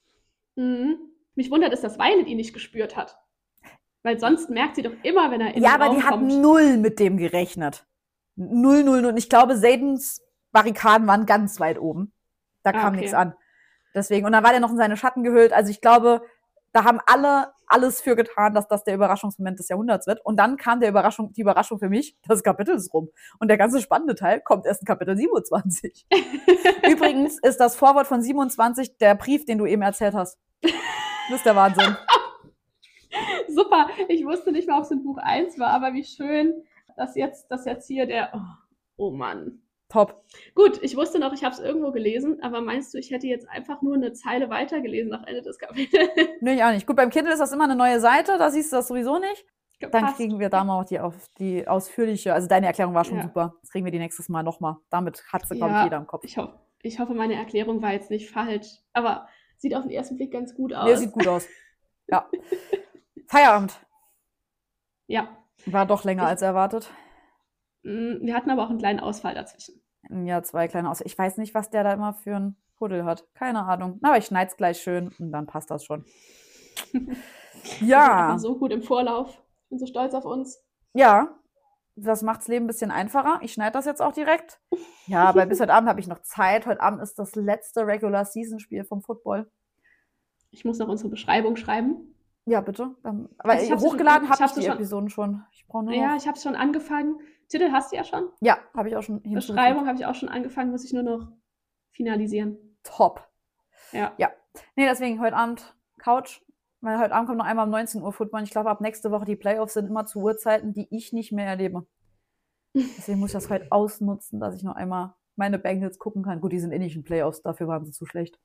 Mich wundert es, dass Violet ihn nicht gespürt hat. Weil sonst merkt sie doch immer, wenn er in den Raum kommt. Ja, aber die hat 0 mit dem gerechnet. 0. Und ich glaube, Xadens Barrikaden waren ganz weit oben. Da kam nichts an. Deswegen. Und dann war der noch in seine Schatten gehüllt. Also ich glaube, da haben alle alles für getan, dass das der Überraschungsmoment des Jahrhunderts wird. Und dann kam die Überraschung für mich, das Kapitel ist rum. Und der ganze spannende Teil kommt erst in Kapitel 27. Übrigens ist das Vorwort von 27 der Brief, den du eben erzählt hast. Das ist der Wahnsinn. Super, ich wusste nicht mal, ob es in Buch 1 war, aber wie schön, dass jetzt hier oh Mann. Top. Gut, ich wusste noch, ich habe es irgendwo gelesen, aber meinst du, ich hätte jetzt einfach nur eine Zeile weitergelesen nach Ende des Kapitels? Nee, ich auch nicht. Gut, beim Kindle ist das immer eine neue Seite, da siehst du das sowieso nicht. Dann Passt. kriegen wir da mal die ausführliche, also deine Erklärung war schon Ja. super. Das kriegen wir die nächstes Mal nochmal. Damit hat sie, glaube ich, jeder im Kopf. Ich hoffe, meine Erklärung war jetzt nicht falsch, aber sieht auf den ersten Blick ganz gut aus. Nee, sieht gut aus. Ja. Feierabend. Ja. War doch länger als erwartet. Wir hatten aber auch einen kleinen Ausfall dazwischen. Ja, 2 kleine Ausfälle. Ich weiß nicht, was der da immer für einen Huddel hat. Keine Ahnung. Aber ich schneide es gleich schön und dann passt das schon. Wir Ja. sind so gut im Vorlauf. Ich bin so stolz auf uns. Ja. Das macht das Leben ein bisschen einfacher. Ich schneide das jetzt auch direkt. Ja, aber bis heute Abend habe ich noch Zeit. Heute Abend ist das letzte Regular-Season-Spiel vom Football. Ich muss noch unsere Beschreibung schreiben. Ja, bitte. Aber ich hab's hochgeladen schon- habe ich ich die hab's Episoden schon. Ich brauche nur Ja, noch. ich habe schon angefangen. Titel hast du ja schon. Ja, habe ich auch schon hinzugefügt. Beschreibung habe ich auch schon angefangen, muss ich nur noch finalisieren. Top. Ja. Nee, deswegen heute Abend Couch. Weil heute Abend kommt noch einmal um 19 Uhr Football. Und ich glaube, ab nächste Woche die Playoffs sind immer zu Uhrzeiten, die ich nicht mehr erlebe. Deswegen muss ich das heute ausnutzen, dass ich noch einmal meine Bengals gucken kann. Gut, die sind nicht in Playoffs, dafür waren sie zu schlecht.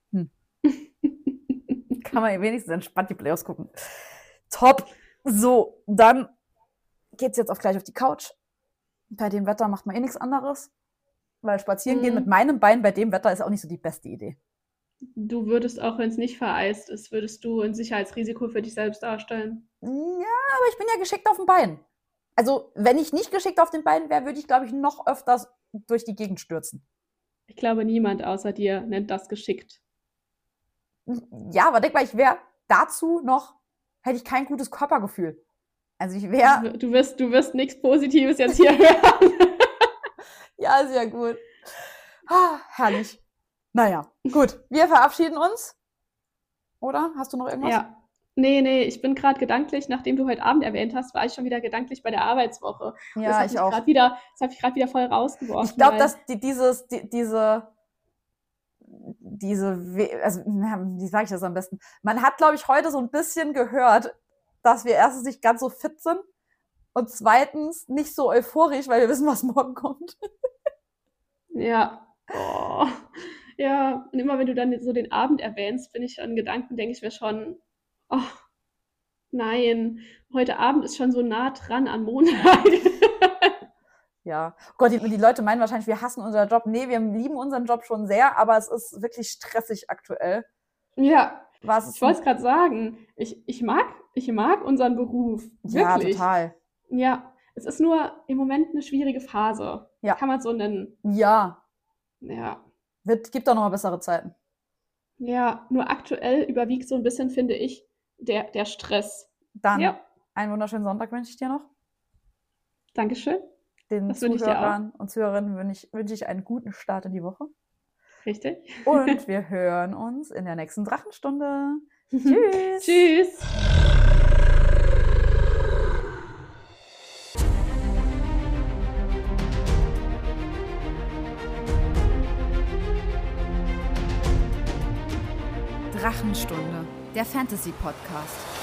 Kann man wenigstens entspannt die Playoffs gucken. Top. So, dann geht's jetzt gleich auf die Couch. Bei dem Wetter macht man eh nichts anderes. Weil spazieren gehen mit meinem Bein bei dem Wetter ist auch nicht so die beste Idee. Du würdest auch, wenn es nicht vereist ist, würdest du ein Sicherheitsrisiko für dich selbst darstellen. Ja, aber ich bin ja geschickt auf dem Bein. Also, wenn ich nicht geschickt auf dem Bein wäre, würde ich, glaube ich, noch öfters durch die Gegend stürzen. Ich glaube, niemand außer dir nennt das geschickt. Ja, aber denk mal, hätte ich kein gutes Körpergefühl. Also ich wäre... Du wirst nichts Positives jetzt hier hören. Ja, ist ja gut. Herrlich. Naja, gut. Wir verabschieden uns. Oder? Hast du noch irgendwas? Ja. Nee, ich bin gerade gedanklich, nachdem du heute Abend erwähnt hast, war ich schon wieder gedanklich bei der Arbeitswoche. Ja, ich auch. Das habe ich gerade wieder voll rausgeworfen. Ich glaube, weil- dass wie sage ich das am besten? Man hat, glaube ich, heute so ein bisschen gehört, dass wir erstens nicht ganz so fit sind und zweitens nicht so euphorisch, weil wir wissen, was morgen kommt. Ja. Oh. Ja, und immer wenn du dann so den Abend erwähnst, bin ich an Gedanken, denke ich mir schon, oh, nein, heute Abend ist schon so nah dran an Montag. Ja. Gott, die Leute meinen wahrscheinlich, wir hassen unseren Job. Nee, wir lieben unseren Job schon sehr, aber es ist wirklich stressig aktuell. Ja, Was ich wollte es gerade sagen, ich mag unseren Beruf. Ja, Wirklich. total. Ja, es ist nur im Moment eine schwierige Phase. Ja. Kann man so nennen. Ja, Ja. gibt doch noch mal bessere Zeiten. Ja, nur aktuell überwiegt so ein bisschen, finde ich, der Stress. Dann Ja, einen wunderschönen Sonntag wünsche ich dir noch. Dankeschön. Den Das wünsche ich dir Zuhörern und Zuhörerinnen wünsche ich einen guten Start in die Woche. Richtig. Und wir hören uns in der nächsten Drachenstunde. Tschüss. Tschüss. Drachenstunde, der Fantasy-Podcast.